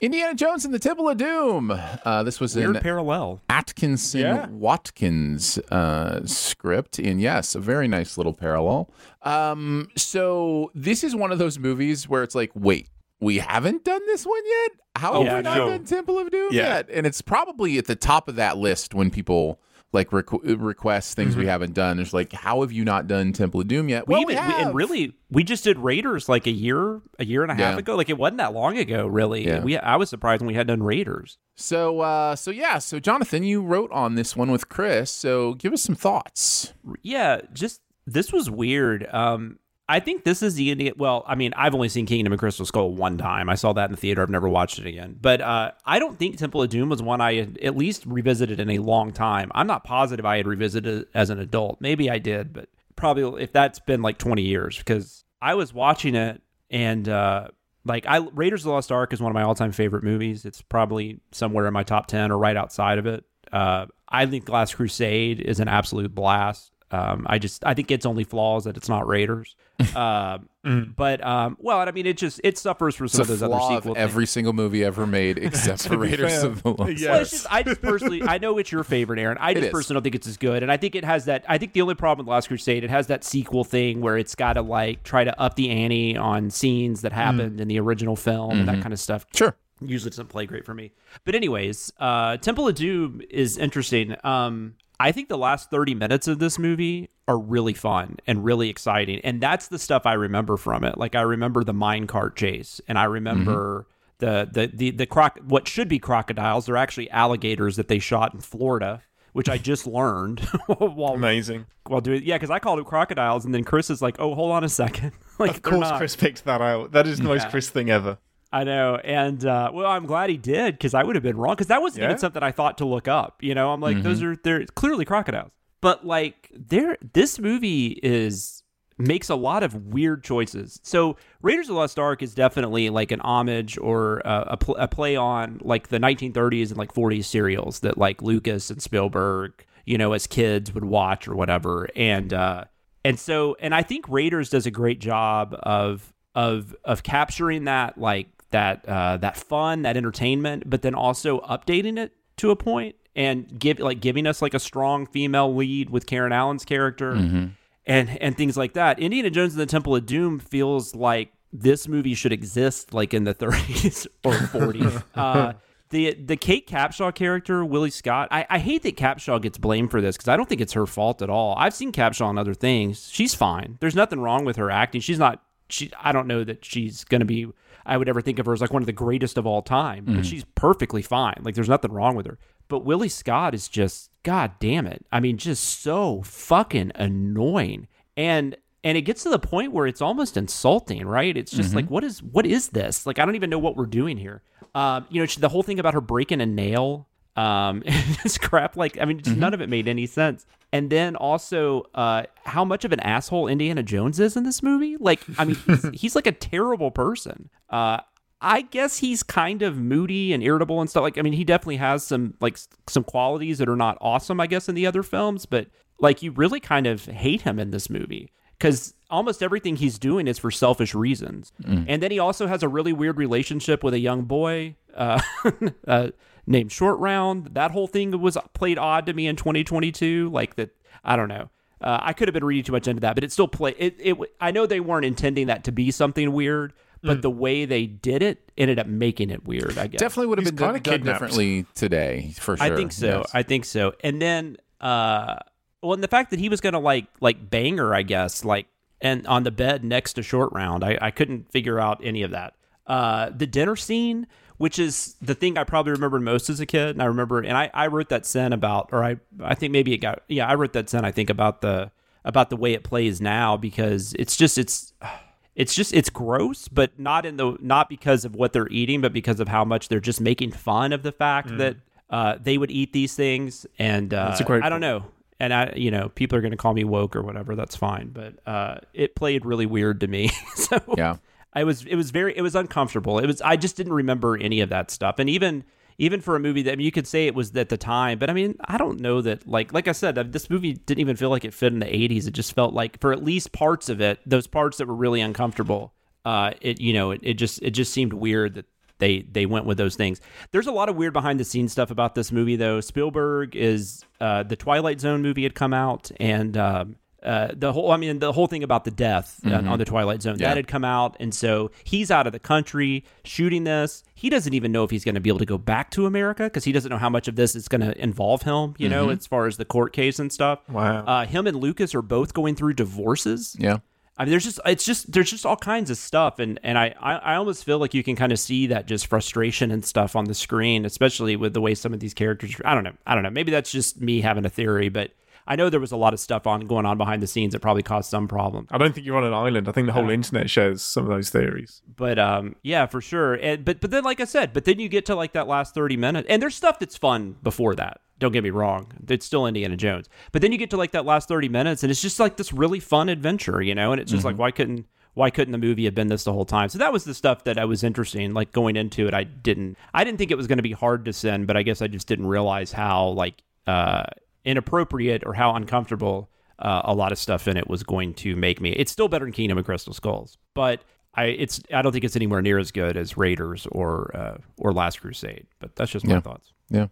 Indiana Jones and the Temple of Doom. Uh, this was Weird an parallel. Atkinson Yeah. Watkins uh, script, and yes, a very nice little parallel. Um, so this is one of those movies where it's like, wait, we haven't done this one yet? How have Yeah, we not no. done Temple of Doom Yeah. yet? And it's probably at the top of that list when people like requ- request things we haven't done. It's like, how have you not done Temple of Doom yet? We Well, even, we, have. and really, we just did Raiders like a year, a year and a half Yeah. ago. Like it wasn't that long ago, really. Yeah. We, I was surprised when we had done Raiders. So, uh, so yeah, so Jonathan, you wrote on this one with Chris. So, give us some thoughts. Yeah, just this was weird. Um, I think this is the Indian. Well, I mean, I've only seen Kingdom of Crystal Skull one time. I saw that in the theater. I've never watched it again. But uh, I don't think Temple of Doom was one I had at least revisited in a long time. I'm not positive I had revisited it as an adult. Maybe I did, but probably if that's been like twenty years, because I was watching it and uh, like I Raiders of the Lost Ark is one of my all-time favorite movies. It's probably somewhere in my top ten or right outside of it. Uh, I think Last Crusade is an absolute blast. Um, I just I think its only flaw is that it's not Raiders. Uh, But um, well, I mean, it just it suffers from some It's a of those other flaw sequel of every single movie ever made except for be Raiders fair, of the Lost yeah. Well, it's just, I just personally, I know it's your favorite, Aaron. I just is. personally don't think it's as good, and I think it has that. I think the only problem with Last Crusade, it has that sequel thing where it's got to like try to up the ante on scenes that happened in the original film and that kind of stuff. Sure. Usually doesn't play great for me. But anyways, uh, Temple of Doom is interesting. Um, I think the last thirty minutes of this movie are really fun and really exciting. And that's the stuff I remember from it. Like I remember the minecart chase, and I remember the the the the croc what should be crocodiles. They're actually alligators that they shot in Florida, which I just learned while Amazing. while doing yeah, because I called it crocodiles, and then Chris is like, "Oh, hold on a second." Like Of they're course, not. Chris picked that out. That is the most Chris thing ever. I know, and uh, well, I'm glad he did because I would have been wrong because that wasn't Yeah. even something I thought to look up. You know, I'm like, those are they're clearly crocodiles, but like, there, this movie is makes a lot of weird choices. So, Raiders of the Lost Ark is definitely like an homage or uh, a, pl- a play on like the nineteen thirties and like forties serials that like Lucas and Spielberg, you know, as kids would watch or whatever, and uh, and so, and I think Raiders does a great job of of of capturing that like. that uh, that fun, that entertainment, but then also updating it to a point and give like giving us like a strong female lead with Karen Allen's character and and things like that. Indiana Jones and the Temple of Doom feels like this movie should exist like in the thirties or forties. uh, the the Kate Capshaw character, Willie Scott, I, I hate that Capshaw gets blamed for this because I don't think it's her fault at all. I've seen Capshaw in other things. She's fine. There's nothing wrong with her acting. She's not. She. I don't know that she's going to be. I would ever think of her as like one of the greatest of all time, but she's perfectly fine. Like there's nothing wrong with her. But Willie Scott is just, God damn it. I mean, just so fucking annoying. And and it gets to the point where it's almost insulting, right? It's just like, what is what is this? Like, I don't even know what we're doing here. Um, you know, the whole thing about her breaking a nail, um, this crap. Like, I mean, just none of it made any sense. And then also, uh, how much of an asshole Indiana Jones is in this movie. Like, I mean, he's, he's like a terrible person. Uh, I guess he's kind of moody and irritable and stuff. Like, I mean, he definitely has some like s- some qualities that are not awesome, I guess, in the other films. But like, you really kind of hate him in this movie because almost everything he's doing is for selfish reasons. And then he also has a really weird relationship with a young boy uh, uh, named Short Round. That whole thing was played odd to me in twenty twenty-two. Like that, I don't know. Uh, I could have been reading too much into that, but it still play. It, it. I know they weren't intending that to be something weird, but the way they did it ended up making it weird. I guess Definitely would have He's been done, kinda done kidnapped. differently today, for sure. I think so. Yes. I think so. And then, uh, well, and the fact that he was gonna like like bang her, I guess, like and on the bed next to Short Round, I, I couldn't figure out any of that. Uh, the dinner scene, which is the thing I probably remembered most as a kid, and I remember, and I, I wrote that scene about, or I I think maybe it got, yeah, I wrote that scene I think about the about the way it plays now because it's just it's. It's just it's gross, but not in the not because of what they're eating, but because of how much they're just making fun of the fact mm. that uh, they would eat these things. And uh, That's a great I don't point. know, and I you know people are going to call me woke or whatever. That's fine, but uh, it played really weird to me. so Yeah. I was it was very it was uncomfortable. It was I just didn't remember any of that stuff, and even. Even for a movie that I mean, you could say it was at the time, but I mean, I don't know that. Like, like I said, this movie didn't even feel like it fit in the eighties. It just felt like, for at least parts of it, those parts that were really uncomfortable, uh, it you know, it, it just it just seemed weird that they they went with those things. There's a lot of weird behind the scenes stuff about this movie, though. Spielberg is uh, the Twilight Zone movie had come out, and um, uh, the whole I mean the whole thing about the death mm-hmm. on the Twilight Zone yeah. that had come out, and so he's out of the country shooting this. He doesn't even know if he's going to be able to go back to America because he doesn't know how much of this is going to involve him. You mm-hmm. know, as far as the court case and stuff. Wow. Uh, him and Lucas are both going through divorces. Yeah. I mean, there's just it's just there's just all kinds of stuff, and and I, I, I almost feel like you can kind of see that just frustration and stuff on the screen, especially with the way some of these characters. I don't know, I don't know. Maybe that's just me having a theory, but I know there was a lot of stuff on going on behind the scenes that probably caused some problems. I don't think you're on an island. I think the whole Yeah. internet shares some of those theories. But um, yeah, for sure. And but but then, like I said, but then you get to like that last thirty minutes, and there's stuff that's fun before that. Don't get me wrong. It's still Indiana Jones. But then you get to like that last thirty minutes, and it's just like this really fun adventure, you know? And it's just Mm-hmm. like, why couldn't why couldn't the movie have been this the whole time? So that was the stuff that I was interested in. Like going into it, I didn't I didn't think it was going to be hard to send, but I guess I just didn't realize how like uh, inappropriate or how uncomfortable uh, a lot of stuff in it was going to make me. It's still better than Kingdom of Crystal Skulls, but I it's I don't think it's anywhere near as good as Raiders or uh, or Last Crusade. But that's just my Yeah. thoughts. Yeah.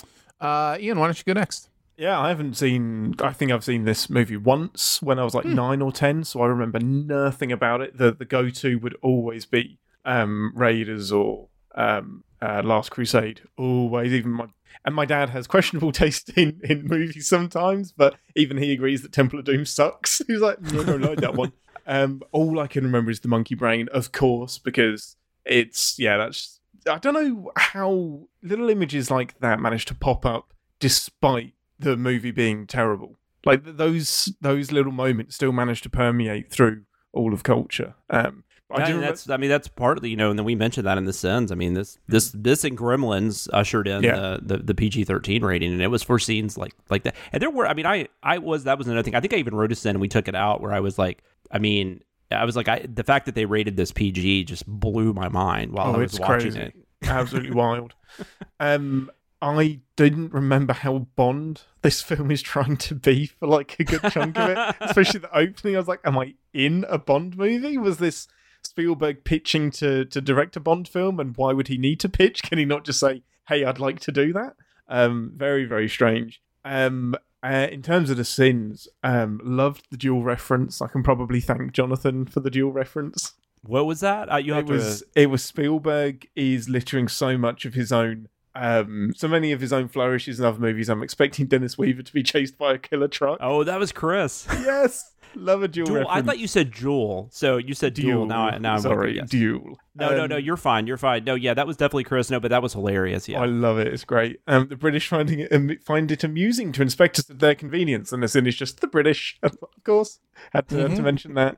Uh, Ian, why don't you go next? Yeah, I haven't seen. I think I've seen this movie once when I was like Hmm. nine or ten, so I remember nothing about it. The the go to would always be um, Raiders or um, uh, Last Crusade. Always, even my and my dad has questionable taste in, in movies sometimes, but even he agrees that Temple of Doom sucks. He's like, no, no, like that one. Um, all I can remember is the Monkey Brain, of course, because it's yeah, that's. I don't know how little images like that managed to pop up despite the movie being terrible. Like th- those those little moments still managed to permeate through all of culture. Um, I, Yeah, do and remember- that's I mean that's partly, you know, and then we mentioned that in the Sins. I mean this this this and Gremlins ushered in Yeah. the, the the P G thirteen rating, and it was for scenes like like that. And there were I mean I I was that was another thing. I think I even wrote a sin and we took it out where I was like I mean I was like I the fact that they rated this P G just blew my mind while Oh, I was it's watching crazy. it. Absolutely wild. Um, I didn't remember how Bond this film is trying to be for like a good chunk of it, especially the opening. I was like, "Am I in a Bond movie? Was this Spielberg pitching to to direct a Bond film? And why would he need to pitch? Can he not just say, "Hey, I'd like to do that"?" Um, very very strange. Um, uh, in terms of the sins, um, loved the dual reference. I can probably thank Jonathan for the dual reference. What was that? Uh, you have It was to it was Spielberg is littering so much of his own, um, so many of his own flourishes in other movies. I'm expecting Dennis Weaver to be chased by a killer truck. Oh, that was Chris. Yes, love a dual. Duel. I reference. thought you said Jewel. So you said Duel. Now, I- now I'm sorry, with you, yes. duel. No, no, Um, no. You're fine. You're fine. No, yeah, that was definitely Chris. No, but that was hilarious. Yeah. I love it. It's great. Um, the British finding it um, find it amusing to inspect us at their convenience, and the sin is just the British. Of course, had to, Mm-hmm. to mention that.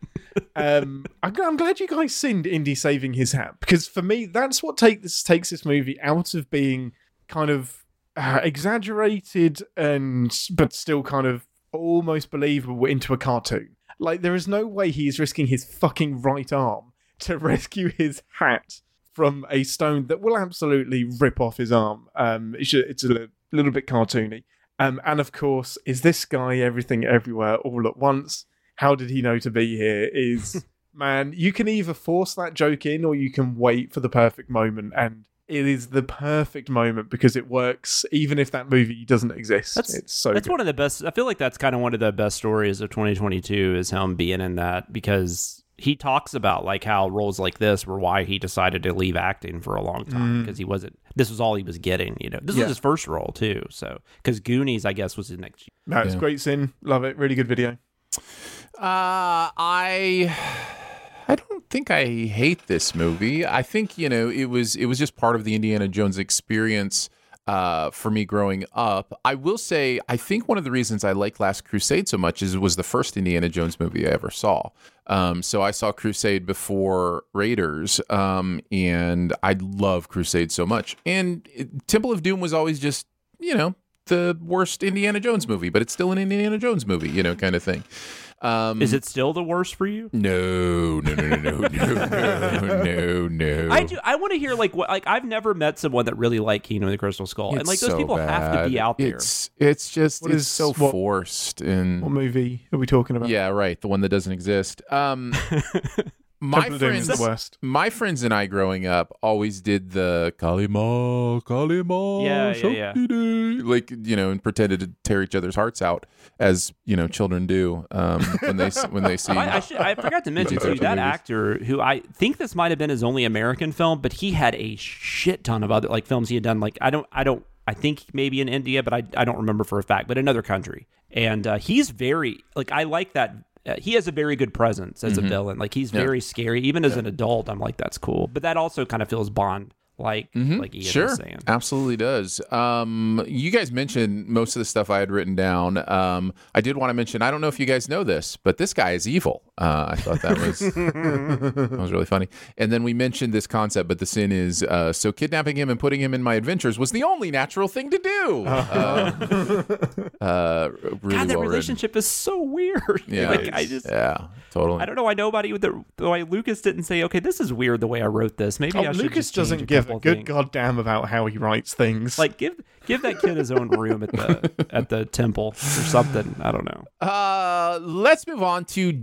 Um, I'm, I'm glad you guys seen Indy saving his hat, because for me, that's what take this takes this movie out of being kind of uh, exaggerated and but still kind of almost believable into a cartoon. Like there is no way he is risking his fucking right arm to rescue his hat from a stone that will absolutely rip off his arm. Um, it's, a, it's a li- little bit cartoony. Um, and of course, is this guy everything everywhere all at once? How did he know to be here? Is man, you can either force that joke in or you can wait for the perfect moment, and it is the perfect moment because it works even if that movie doesn't exist. That's it's so that's good. one of the best. I feel like that's kind of one of the best stories of twenty twenty-two is him being in that, because he talks about like how roles like this were why he decided to leave acting for a long time, because he wasn't. This was all he was getting. You know, this Yeah. was his first role too. So because Goonies, I guess, was his next. No, it's Yeah. great sin. Love it. Really good video. Uh, I I don't think I hate this movie. I think, you know, it was it was just part of the Indiana Jones experience uh, for me growing up. I will say, I think one of the reasons I like Last Crusade so much is it was the first Indiana Jones movie I ever saw. Um, so I saw Crusade before Raiders, um, and I love Crusade so much. And it, Temple of Doom was always just, you know, the worst Indiana Jones movie, but it's still an Indiana Jones movie, you know, kind of thing. Um, Is it still the worst for you? No, no, no, no, no, no, no, no. I do. I want to hear like what. Like I've never met someone that really liked Kingdom of the Crystal Skull, and It's like those so people have to be bad. out there. It's it's just What it's is- so what- forced What and movie are we talking about? yeah, right, the one that doesn't exist. Um, My Temple of Doom friends, is the worst. my friends and I growing up always did the Kalima, Kalima, Yeah, yeah, yeah. Shakti-Day, like, you know, and pretended to tear each other's hearts out, as you know, children do um, when they when they see. I, I, should, I forgot to mention too that actor who I think this might have been his only American film, but he had a shit ton of other like films he had done. Like I don't, I don't, I think maybe in India, but I I don't remember for a fact, but another country. And uh, he's very like I like that. Uh, he has a very good presence as Mm-hmm. a villain. Like he's very Yeah. scary. Even as an adult, I'm like, that's cool. But that also kind of feels Bond like, like Ian Sure, was saying. absolutely does. Um, you guys mentioned most of the stuff I had written down. Um, I did want to mention. I don't know if you guys know this, but this guy is evil. Uh, I thought that was that was really funny. And then we mentioned this concept, but the sin is uh, so kidnapping him and putting him in my adventures was the only natural thing to do. Uh, uh, really God, that well relationship is so weird. Yeah, like I just, yeah, totally. I don't know why nobody with the, why Lucas didn't say, okay, this is weird the way I wrote this. Maybe Oh, I should Lucas just change doesn't a give couple a of good things. goddamn about how he writes things. Like give give that kid his own room at the at the temple or something. I don't know. Uh, let's move on to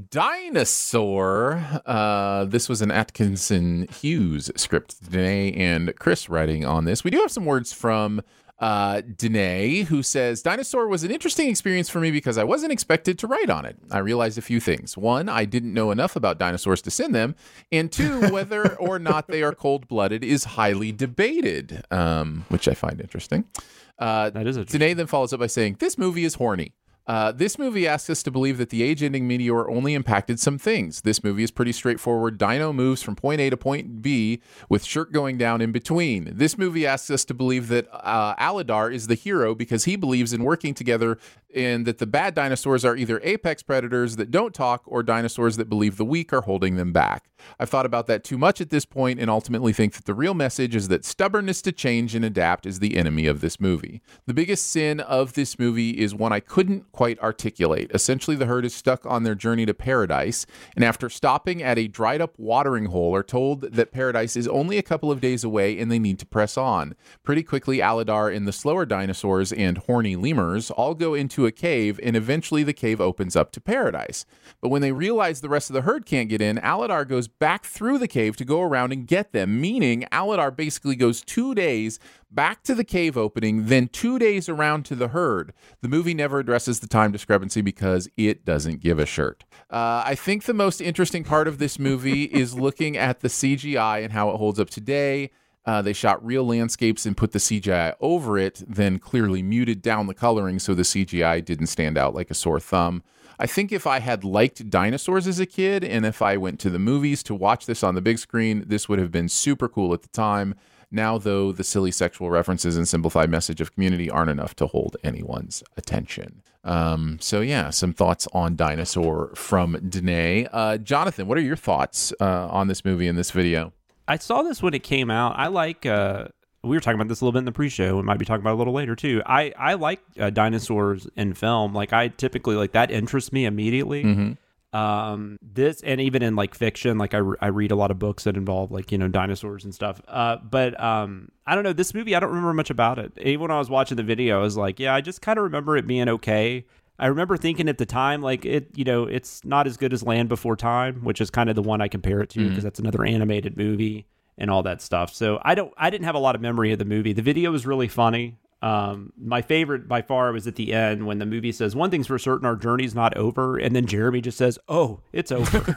Dinosaur. Uh, this was an Atkinson Hughes script. Danae and Chris writing on this. We do have some words from uh, Danae, who says, Dinosaur was an interesting experience for me because I wasn't expected to write on it. I realized a few things. One, I didn't know enough about dinosaurs to send them. And two, whether or not they are cold-blooded is highly debated, um, which I find interesting. Uh, That is interesting. Danae then follows up by saying, this movie is horny. Uh, this movie asks us to believe that the age-ending meteor only impacted some things. This movie is pretty straightforward. Dino moves from point A to point B with shirt going down in between. This movie asks us to believe that uh, Aladar is the hero because he believes in working together and that the bad dinosaurs are either apex predators that don't talk or dinosaurs that believe the weak are holding them back. I've thought about that too much at this point and ultimately think that the real message is that stubbornness to change and adapt is the enemy of this movie. The biggest sin of this movie is one I couldn't quite articulate. Essentially, the herd is stuck on their journey to paradise, and after stopping at a dried-up watering hole are told that paradise is only a couple of days away and they need to press on. Pretty quickly, Aladar and the slower dinosaurs and horny lemurs all go into a cave, and eventually the cave opens up to paradise. But when they realize the rest of the herd can't get in, Aladar goes back through the cave to go around and get them, meaning Aladar basically goes two days back to the cave opening, then two days around to the herd. The movie never addresses the time discrepancy because it doesn't give a shirt. Uh, I think the most interesting part of this movie is looking at the C G I and how it holds up today. Uh, they shot real landscapes and put the C G I over it, then clearly muted down the coloring so the C G I didn't stand out like a sore thumb. I think if I had liked dinosaurs as a kid and if I went to the movies to watch this on the big screen, this would have been super cool at the time. Now, though, the silly sexual references and simplified message of community aren't enough to hold anyone's attention. Um, so, yeah, some thoughts on Dinosaur from Danae. Uh, Jonathan, what are your thoughts uh, on this movie and this video? I saw this when it came out. I like. Uh, we were talking about this a little bit in the pre-show. We might be talking about it a little later too. I I like uh, dinosaurs in film. Like I typically like that interests me immediately. Mm-hmm. Um, this and even in like fiction, like I, re- I read a lot of books that involve like you know dinosaurs and stuff. Uh, but um, I don't know this movie. I don't remember much about it. Even when I was watching the video, I was like, yeah, I just kind of remember it being okay. I remember thinking at the time, like it, you know, it's not as good as Land Before Time, which is kind of the one I compare it to because Mm-hmm. that's another animated movie and all that stuff. So I don't, I didn't have a lot of memory of the movie. The video was really funny. Um, my favorite by far was at the end when the movie says, one thing's for certain, our journey's not over. And then Jeremy just says, oh, it's over.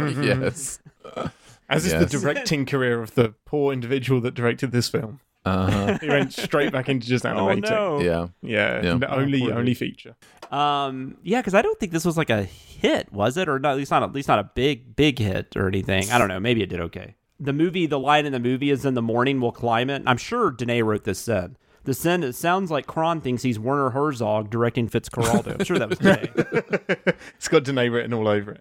Yes. As is Yes. the directing career of the poor individual that directed this film. Uh-huh. He went straight back into just oh, animating. no. Yeah. Yeah, Yeah. the only poor only dude. feature. Um, yeah, because I don't think this was like a hit, was it? Or not, at least not at least not a big big hit or anything. I don't know. Maybe it did okay. The movie, the line in the movie is "In the morning we'll climb it." I'm sure Danae wrote this said. The sin it sounds like Kron thinks he's Werner Herzog directing Fitzcarraldo. I'm sure that was Danae. It's got Danae written all over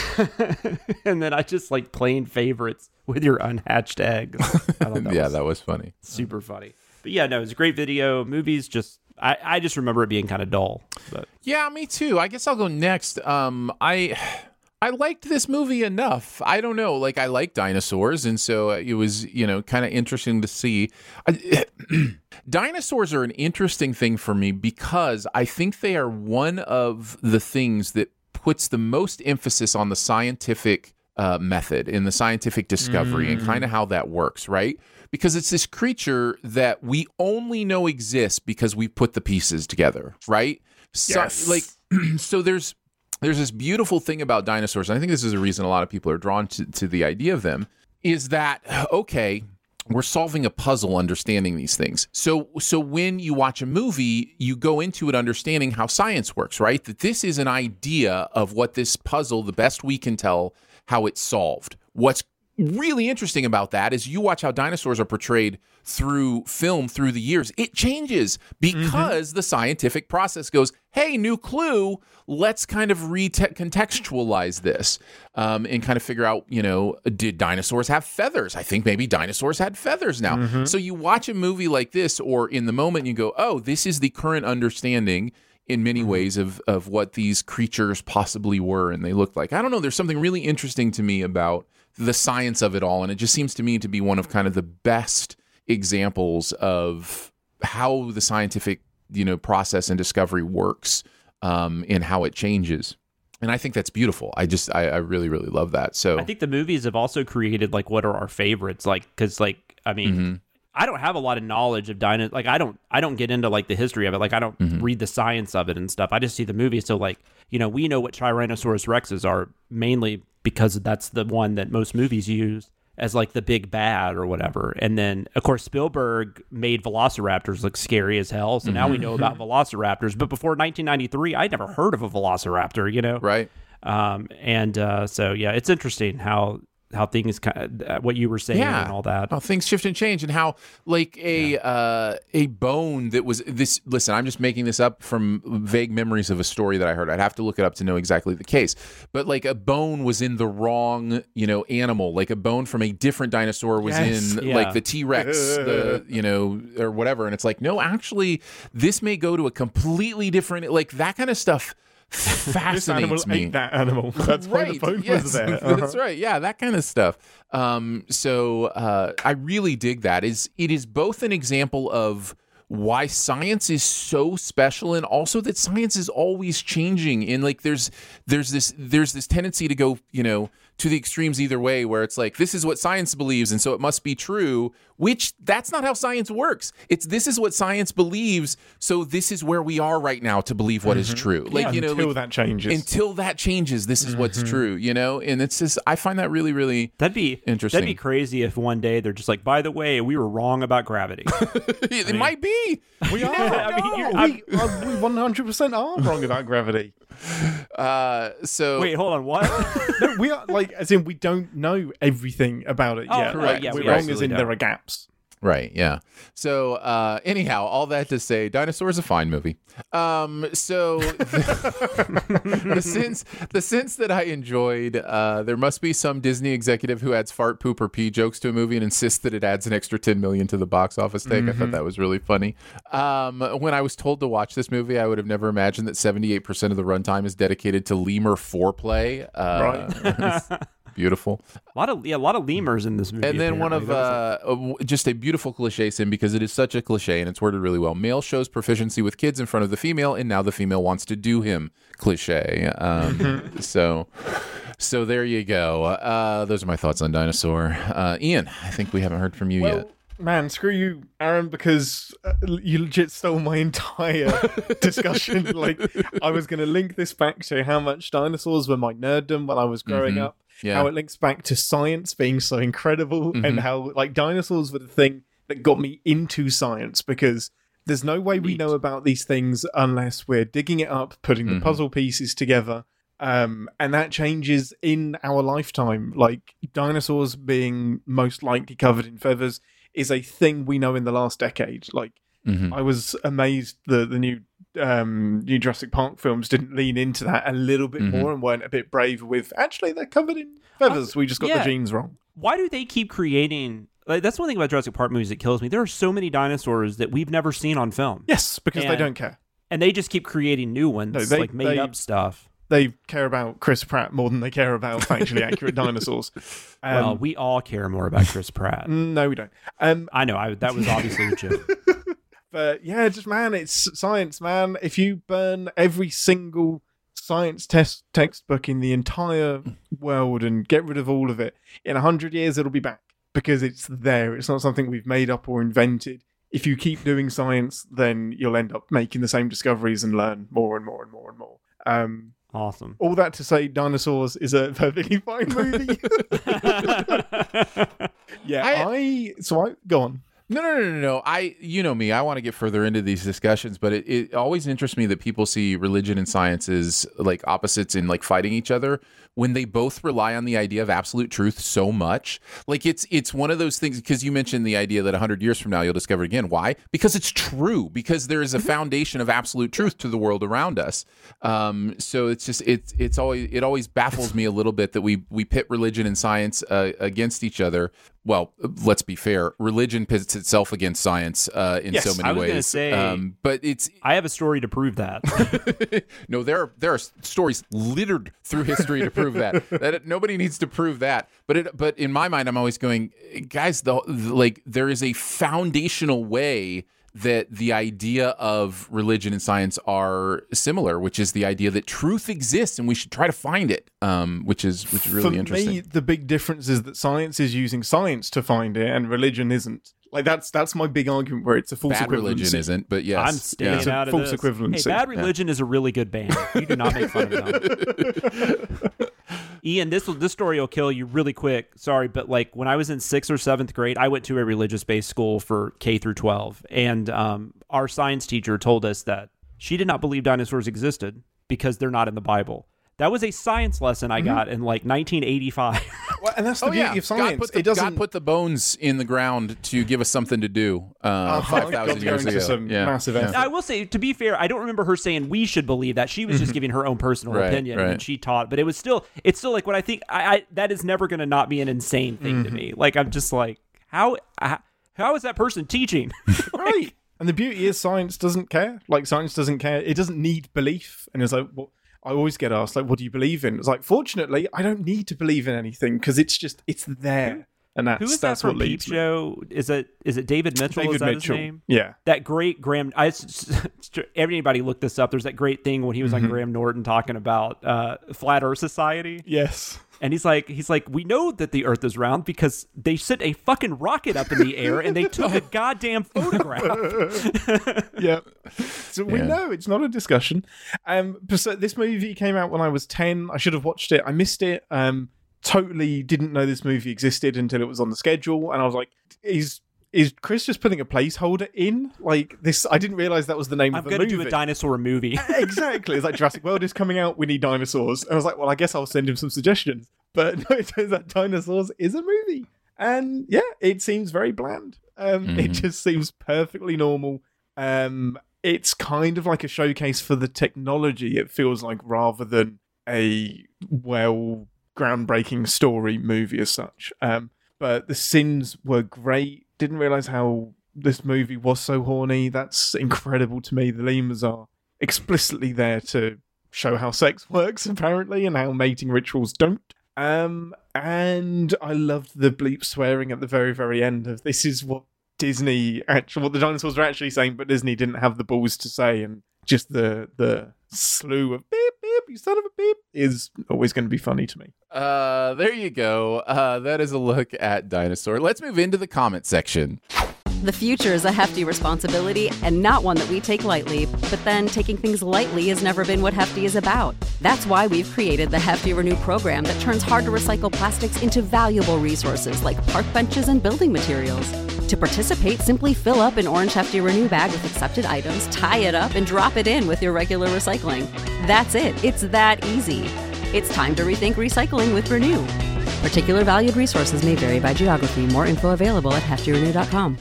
it. And then I just like playing favorites with your unhatched eggs. I thought that yeah, was that was funny. super funny. But yeah, no, it was a great video. Movies just I, I just remember it being kind of dull. But Yeah, me too. I guess I'll go next. Um, I I liked this movie enough. I don't know. Like, I like dinosaurs, and so it was, you know, kind of interesting to see. I, dinosaurs are an interesting thing for me because I think they are one of the things that puts the most emphasis on the scientific uh, method, in the scientific discovery, mm. and kind of how that works, right? Because it's this creature that we only know exists because we put the pieces together, right? So, yes. Like, so there's there's this beautiful thing about dinosaurs, and I think this is a reason a lot of people are drawn to, to the idea of them, is that, okay, we're solving a puzzle understanding these things. So so when you watch a movie, you go into it understanding how science works, right? That this is an idea of what this puzzle, the best we can tell, how it's solved. What's really interesting about that is you watch how dinosaurs are portrayed through film through the years. It changes because mm-hmm. the scientific process goes, hey, new clue, let's kind of recontextualize this um, and kind of figure out, you know, did dinosaurs have feathers? I think maybe dinosaurs had feathers now. Mm-hmm. So you watch a movie like this, or in the moment you go, oh, this is the current understanding in many ways of, of what these creatures possibly were and they looked like. I don't know, there's something really interesting to me about the science of it all, and it just seems to me to be one of kind of the best examples of how the scientific, you know, process and discovery works, um, and how it changes. And I think that's beautiful. I just, I, I really, really love that. So I think the movies have also created like what are our favorites, like because like I mean. Mm-hmm. I don't have a lot of knowledge of dino. Like I don't, I don't get into like the history of it. Like I don't mm-hmm. read the science of it and stuff. I just see the movie. So like, you know, we know what Tyrannosaurus Rexes are mainly because that's the one that most movies use as like the big bad or whatever. And then of course Spielberg made Velociraptors look scary as hell. So mm-hmm. now we know about Velociraptors. But before nineteen ninety-three, I'd never heard of a Velociraptor. You know, right? Um, and uh, so yeah, it's interesting how. how things kind of, what you were saying yeah. and all that. How things shift and change, and how like a yeah. uh, a bone that was this. Listen, I'm just making this up from vague memories of a story that I heard. I'd have to look it up to know exactly the case. But like a bone was in the wrong, you know, animal. Like a bone from a different dinosaur was yes. in yeah. like the T-Rex, the you know, or whatever. And it's like, no, actually, this may go to a completely different. Like that kind of stuff. Fascinates this animal me. Ate that animal. That's right. why the bone yes. was there. Uh-huh. That's right. Yeah, that kind of stuff. Um, so uh, I really dig that. Is it is both an example of why science is so special, and also that science is always changing. And like, there's there's this there's this tendency to go, you know, to the extremes either way, where it's like, this is what science believes, and so it must be true, which that's not how science works. It's this is what science believes, so this is where we are right now to believe what mm-hmm. is true. Like, yeah, you know, until like, that changes. Until that changes, this is mm-hmm. what's true, you know? And it's just, I find that really, really that'd be interesting. That'd be crazy if one day they're just like, by the way, we were wrong about gravity. it I mean, might be. We are. I mean, no, we, uh, we one hundred percent are wrong about gravity. Uh, so wait, hold on. What? No, we are like, as in, we don't know everything about it oh, yet. correct. Like, Yeah, we're we wrong as in don't. there are gaps. Right, yeah. So, uh, anyhow, all that to say, Dinosaur is a fine movie. Um, so, the, the sense the sense that I enjoyed, uh, there must be some Disney executive who adds fart, poop, or pee jokes to a movie and insists that it adds an extra ten million to the box office take. Mm-hmm. I thought that was really funny. Um, when I was told to watch this movie, I would have never imagined that seventy-eight percent of the runtime is dedicated to lemur foreplay. Uh, right. Beautiful. A lot of yeah, a lot of lemurs in this movie. And then apparently. one of uh, just a beautiful cliche sim, because it is such a cliche and it's worded really well. Male shows proficiency with kids in front of the female, and now the female wants to do him. Cliche. Um, so, so there you go. Uh, those are my thoughts on Dinosaur. Uh, Ian, I think we haven't heard from you well, yet. Man, screw you, Aaron, because uh, you legit stole my entire discussion. Like, I was going to link this back to how much dinosaurs were my nerddom when I was growing mm-hmm. up. Yeah. How it links back to science being so incredible, Mm-hmm. and how like dinosaurs were the thing that got me into science, because there's no way we Neat. know about these things unless we're digging it up, putting Mm-hmm. the puzzle pieces together. Um, and that changes in our lifetime. Like, dinosaurs being most likely covered in feathers is a thing we know in the last decade. Like, Mm-hmm. I was amazed that the new um, new Jurassic Park films didn't lean into that a little bit Mm-hmm. more and weren't a bit brave with, actually, they're covered in feathers. Uh, we just got yeah. the genes wrong. Why do they keep creating? Like, that's one thing about Jurassic Park movies that kills me. There are so many dinosaurs that we've never seen on film. Yes, because and, they don't care. And they just keep creating new ones, No, they- like made they- up stuff. They care about Chris Pratt more than they care about factually accurate dinosaurs. Um, Well, we all care more about Chris Pratt. no, we don't. Um, I know. I, that was obviously a joke. But yeah, just man, it's science, man. If you burn every single science test textbook in the entire world and get rid of all of it, in a hundred years it'll be back because it's there. It's not something we've made up or invented. If you keep doing science, then you'll end up making the same discoveries and learn more and more and more and more. Um, awesome. All that to say, Dinosaurs is a perfectly fine movie. yeah, I, I so I go on. No, no, no, no, no. I, you know me. I want to get further into these discussions, but it, it always interests me that people see religion and science as like opposites in like fighting each other when they both rely on the idea of absolute truth so much. Like it's it's one of those things, because you mentioned the idea that a hundred years from now you'll discover it again. Why? Because it's true. Because there is a foundation of absolute truth to the world around us. Um, so it's just it's it's always it always baffles me a little bit that we we pit religion and science uh, against each other. Well, let's be fair. Religion pits itself against science uh, in Yes, so many I was ways. gonna say, um, but it's I have a story to prove that. no, there are, there are stories littered through history to prove that. That it, nobody needs to prove that. But it, but in my mind, I'm always going, guys. The, the like there is a foundational way that the idea of religion and science are similar, which is the idea that truth exists and we should try to find it, um, which is which is really For interesting. me, the big difference is that science is using science to find it, and religion isn't. Like that's that's my big argument where it's a false Bad equivalency. religion isn't, but yes, I'm staying It's a out of false this. equivalency. Hey, Bad Religion is a really good band. You do not make fun of them. Ian, this will, this story will kill you really quick. Sorry, but like when I was in sixth or seventh grade, I went to a religious-based school for K through twelve, and um, our science teacher told us that she did not believe dinosaurs existed because they're not in the Bible. That was a science lesson I got in like nineteen eighty-five. Well, and that's the Oh beauty yeah, of science. God put, the, it doesn't. God put the bones in the ground to give us something to do. Uh, Oh, Five thousand God's years going to ago. some yeah. massive Yeah. effort. Now, I will say, to be fair, I don't remember her saying we should believe that. She was just giving her own personal Right, opinion, right. and she taught. But it was still, it's still like what I think. I, I that is never going to not be an insane thing to me. Like I'm just like, how how, how is that person teaching? Right. And the beauty is science doesn't care. Like science doesn't care. It doesn't need belief. And it's like, well, I always get asked, like, what do you believe in? It's like, fortunately, I don't need to believe in anything because it's just, it's there. And that's, Who is that that's what from Peep leads me. Show? Is it is it David Mitchell? David is that Mitchell. his name? Yeah. That great Graham. I, everybody look this up. There's that great thing when he was on Graham Norton talking about uh, Flat Earth Society. Yes. And he's like, he's like, we know that the Earth is round because they sent a fucking rocket up in the air and they took a goddamn photograph. Yeah. So we Yeah. know it's not a discussion. Um, but so this movie came out when I was ten. I should have watched it. I missed it. Um, totally didn't know this movie existed until it was on the schedule. And I was like, is is Chris just putting a placeholder in? Like this, I didn't realize that was the name I'm of the going movie. to do a dinosaur movie. Exactly. It's like Jurassic World is coming out. We need dinosaurs. And I was like, well, I guess I'll send him some suggestions. But no, it turns out Dinosaurs is a movie. And yeah, it seems very bland. Um, Mhm. It just seems perfectly normal. Um, it's kind of like a showcase for the technology, it feels like, rather than a well groundbreaking story movie as such. Um, but the sins were great. Didn't realize how this movie was so horny. That's incredible to me. The lemurs are explicitly there to show how sex works, apparently, and how mating rituals don't. Um, and I loved the bleep swearing at the very, very end of this is what Disney actually, what the dinosaurs were actually saying, but Disney didn't have the balls to say, and just the the slew of beep beep, you son of a beep, is always going to be funny to me. Uh, there you go. Uh, that is a look at Dinosaur. Let's move into the comment section. The future is a hefty responsibility and not one that we take lightly, but then taking things lightly has never been what Hefty is about. That's why we've created the Hefty Renew program that turns hard-to-recycle plastics into valuable resources like park benches and building materials. To participate, simply fill up an orange Hefty Renew bag with accepted items, tie it up, and drop it in with your regular recycling. That's it. It's that easy. It's time to rethink recycling with Renew. Particular valued resources may vary by geography. More info available at hefty renew dot com.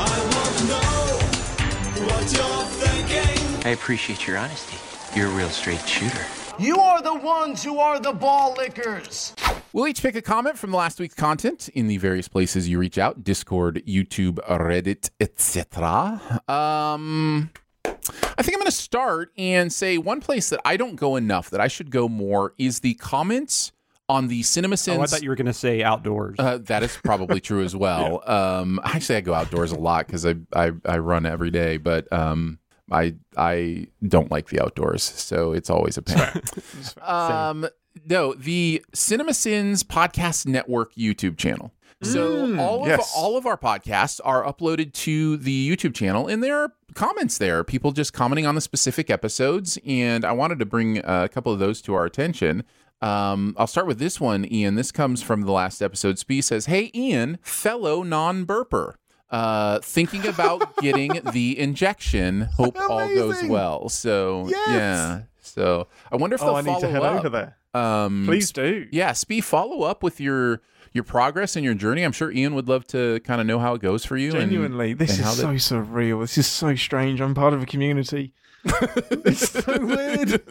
I appreciate your honesty. You're a real straight shooter. You are the ones who are the ball lickers. We'll each pick a comment from last week's content in the various places you reach out: Discord, YouTube, Reddit, et cetera. Um, I think I'm going to start and say one place that I don't go enough, that I should go more, is the comments on the CinemaSins. Oh, I thought you were going to say outdoors. Uh, that is probably true as well. yeah. Um, actually, I go outdoors a lot because I, I I run every day, but um, I I don't like the outdoors, so it's always a pain. um, no, the CinemaSins Podcast Network YouTube channel. So Mm, all of yes. all of our podcasts are uploaded to the YouTube channel, and there are comments there, people just commenting on the specific episodes, and I wanted to bring a couple of those to our attention. Um, I'll start with this one, Ian. This comes from the last episode. Spee says, "Hey, Ian, fellow non-burper, uh, thinking about getting the injection. Hope all goes Amazing. well." So Yes. yeah, so I wonder if Oh, they'll I follow need to head up. over there. Um, Please do. yeah, Spee, follow up with your your progress and your journey. I'm sure Ian would love to kind of know how it goes for you. Genuinely, and, this and how is that- so surreal. This is so strange. I'm part of a community. It's so weird.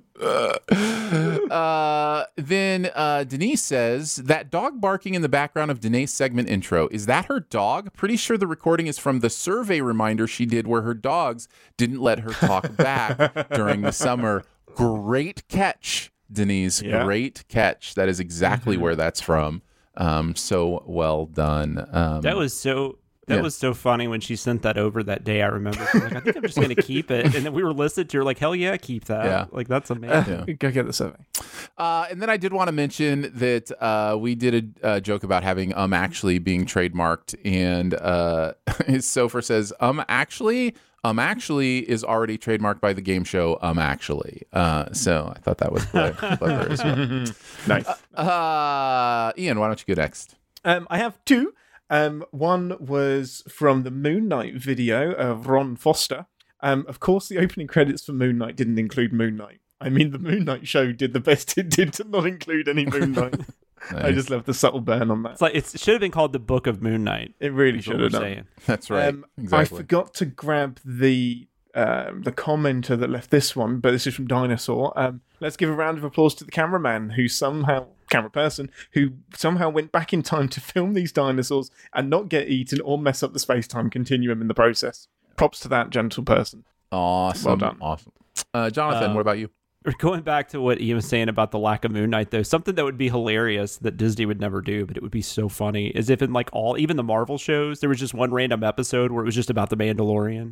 uh, then uh, Denise says, that dog barking in the background of Danae's segment intro, is that her dog? Pretty sure the recording is from the survey reminder she did where her dogs didn't let her talk back during the summer. Great catch, Denise. Yeah. Great catch. That is exactly Mm-hmm. where that's from. Um, so well done. Um, That was so. That Yeah. was so funny when she sent that over that day. I remember. She was like, I think I'm just going to keep it. And then we were listening to her like, hell yeah, keep that. Yeah. Like, that's amazing. Yeah. Go get the survey. Uh, and then I did want to mention that uh, we did a, a joke about having um actually being trademarked, and uh, his Sofer says um actually um actually is already trademarked by the game show um actually. Uh, so I thought that was clever, clever as well. Nice. Uh, Ian, why don't you go next? Um, I have two. Um, one was from the Moon Knight video of Ron Foster. Um, of course, the opening credits for Moon Knight didn't include Moon Knight. I mean, the Moon Knight show did the best it did to not include any Moon Knight. I Nice. just love the subtle burn on that. It's like it's, it should have been called the Book of Moon Knight. It really is what should we're have done. saying. That's right. Um, exactly. I forgot to grab the um, the commenter that left this one, but this is from Dinosaur. Um, let's give a round of applause to the cameraman who somehow, camera person, who somehow went back in time to film these dinosaurs and not get eaten or mess up the space-time continuum in the process. Props to that gentle person. Awesome. Well done. Awesome. Uh, Jonathan, Uh, what about you? Going back to what Ian was saying about the lack of Moon Knight, though, something that would be hilarious that Disney would never do, but it would be so funny, is if in like all, even the Marvel shows, there was just one random episode where it was just about the Mandalorian.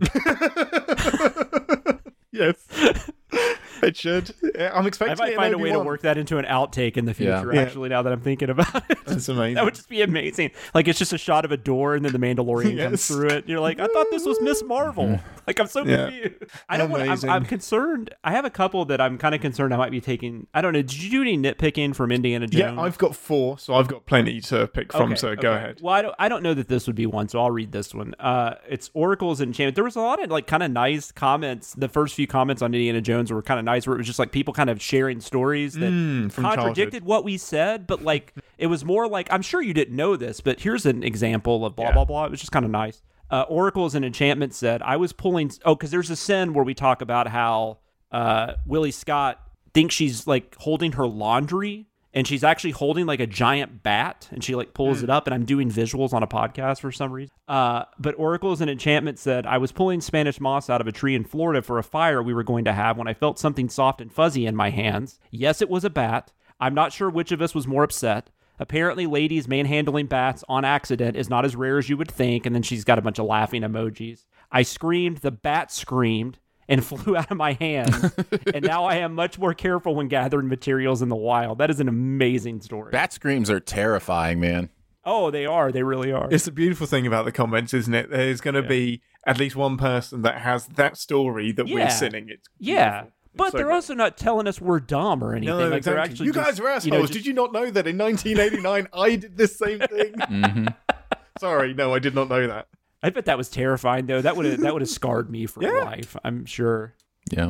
Yes. It should. I'm I expecting might it in find a way to Obi-Wan. work that into an outtake in the Yeah. future, Yeah. actually, now that I'm thinking about it. That's amazing. That would just be amazing. Like, it's just a shot of a door and then the Mandalorian comes Yes. through it. And you're like, I thought this was Miss Marvel. Like, I'm so Yeah. confused. I don't want I'm, Amazing. I'm concerned. I have a couple that I'm kind of concerned I might be taking. I don't know. Did you do any nitpicking from Indiana Jones? Yeah, I've got four, so I've got plenty to pick from, Okay, so go okay. ahead. Well, I don't, I don't know that this would be one, so I'll read this one. Uh, it's Oracles and Enchantment. There was a lot of like kind of nice comments. The first few comments on Indiana Jones were kind of nice, where it was just like people kind of sharing stories that Mm, from contradicted childhood. what we said, but like it was more like, I'm sure you didn't know this, but here's an example of blah Yeah. blah blah. It was just kind of nice. Uh, Oracles and Enchantment said, I was pulling. Oh, because there's a scene where we talk about how uh, Willie Scott thinks she's like holding her laundry. And she's actually holding like a giant bat, and she like pulls it up. And I'm doing visuals on a podcast for some reason. Uh, but Oracles and Enchantment said, I was pulling Spanish moss out of a tree in Florida for a fire we were going to have when I felt something soft and fuzzy in my hands. Yes, it was a bat. I'm not sure which of us was more upset. Apparently, ladies manhandling bats on accident is not as rare as you would think. And then she's got a bunch of laughing emojis. I screamed. The bat screamed and flew out of my hands. And now I am much more careful when gathering materials in the wild. That is an amazing story. Bat screams are terrifying, man. Oh, they are. They really are. It's the beautiful thing about the comments, isn't it? There's going to be at least one person that has that story that Yeah. we're sinning. It's yeah. beautiful. But It's so they're great. also not telling us we're dumb or anything. No, like they're exactly. actually You just, guys are assholes. You know, just- Did you not know that in nineteen eighty-nine I did this same thing? Mm-hmm. Sorry, no, I did not know that. I bet that was terrifying, though. That would have that would have scarred me for Yeah. life, I'm sure. Yeah.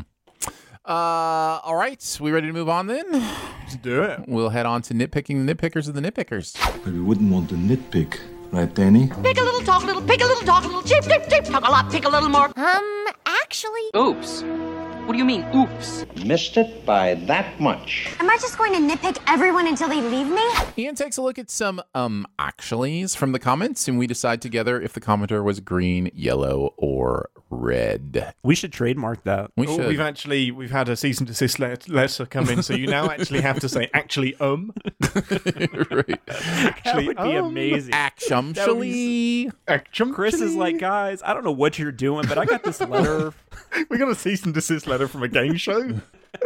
Uh, all right. We ready to move on then? Let's do it. We'll head on to nitpicking the nitpickers of the nitpickers. But we wouldn't want to nitpick, right, Danny? Pick a little, talk a little, pick a little, talk a little, cheep, cheep, cheep, talk a lot, pick a little more. Um, actually, Oops. What do you mean, oops? Missed it by that much. am I just going to nitpick everyone until they leave me? Ian takes a look at some um actuallys from the comments, and we decide together if the commenter was green, yellow, or red. We should trademark that. We Oh, should. we've actually we've had a cease and desist let- letter come in, so you now actually have to say actually um. Right. That would be um, amazing. Actually. Actually, Chris is like, guys, I don't know what you're doing, but I got this letter. we got a cease and desist letter from a game show.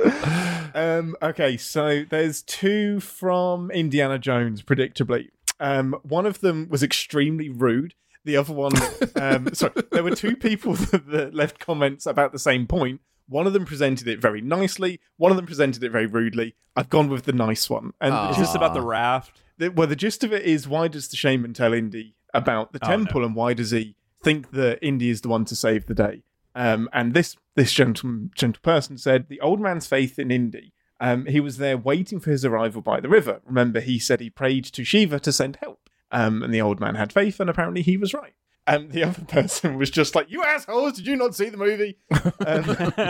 um, okay, so there's two from Indiana Jones, predictably. Um, one of them was extremely rude. The other one, um, sorry, there were two people that, that left comments about the same point. One of them presented it very nicely. One of them presented it very rudely. I've gone with the nice one. And Is this about the raft? the, well, the gist of it is, why does the shaman tell Indy about the Oh, temple, no. and why does he think that Indy is the one to save the day? Um, and this this gentle, gentle person said, the old man's faith in Indy. Um, he was there waiting for his arrival by the river. Remember, he said he prayed to Shiva to send help. Um, and the old man had faith, and apparently he was right. And the other person was just like, you assholes, did you not see the movie? Um,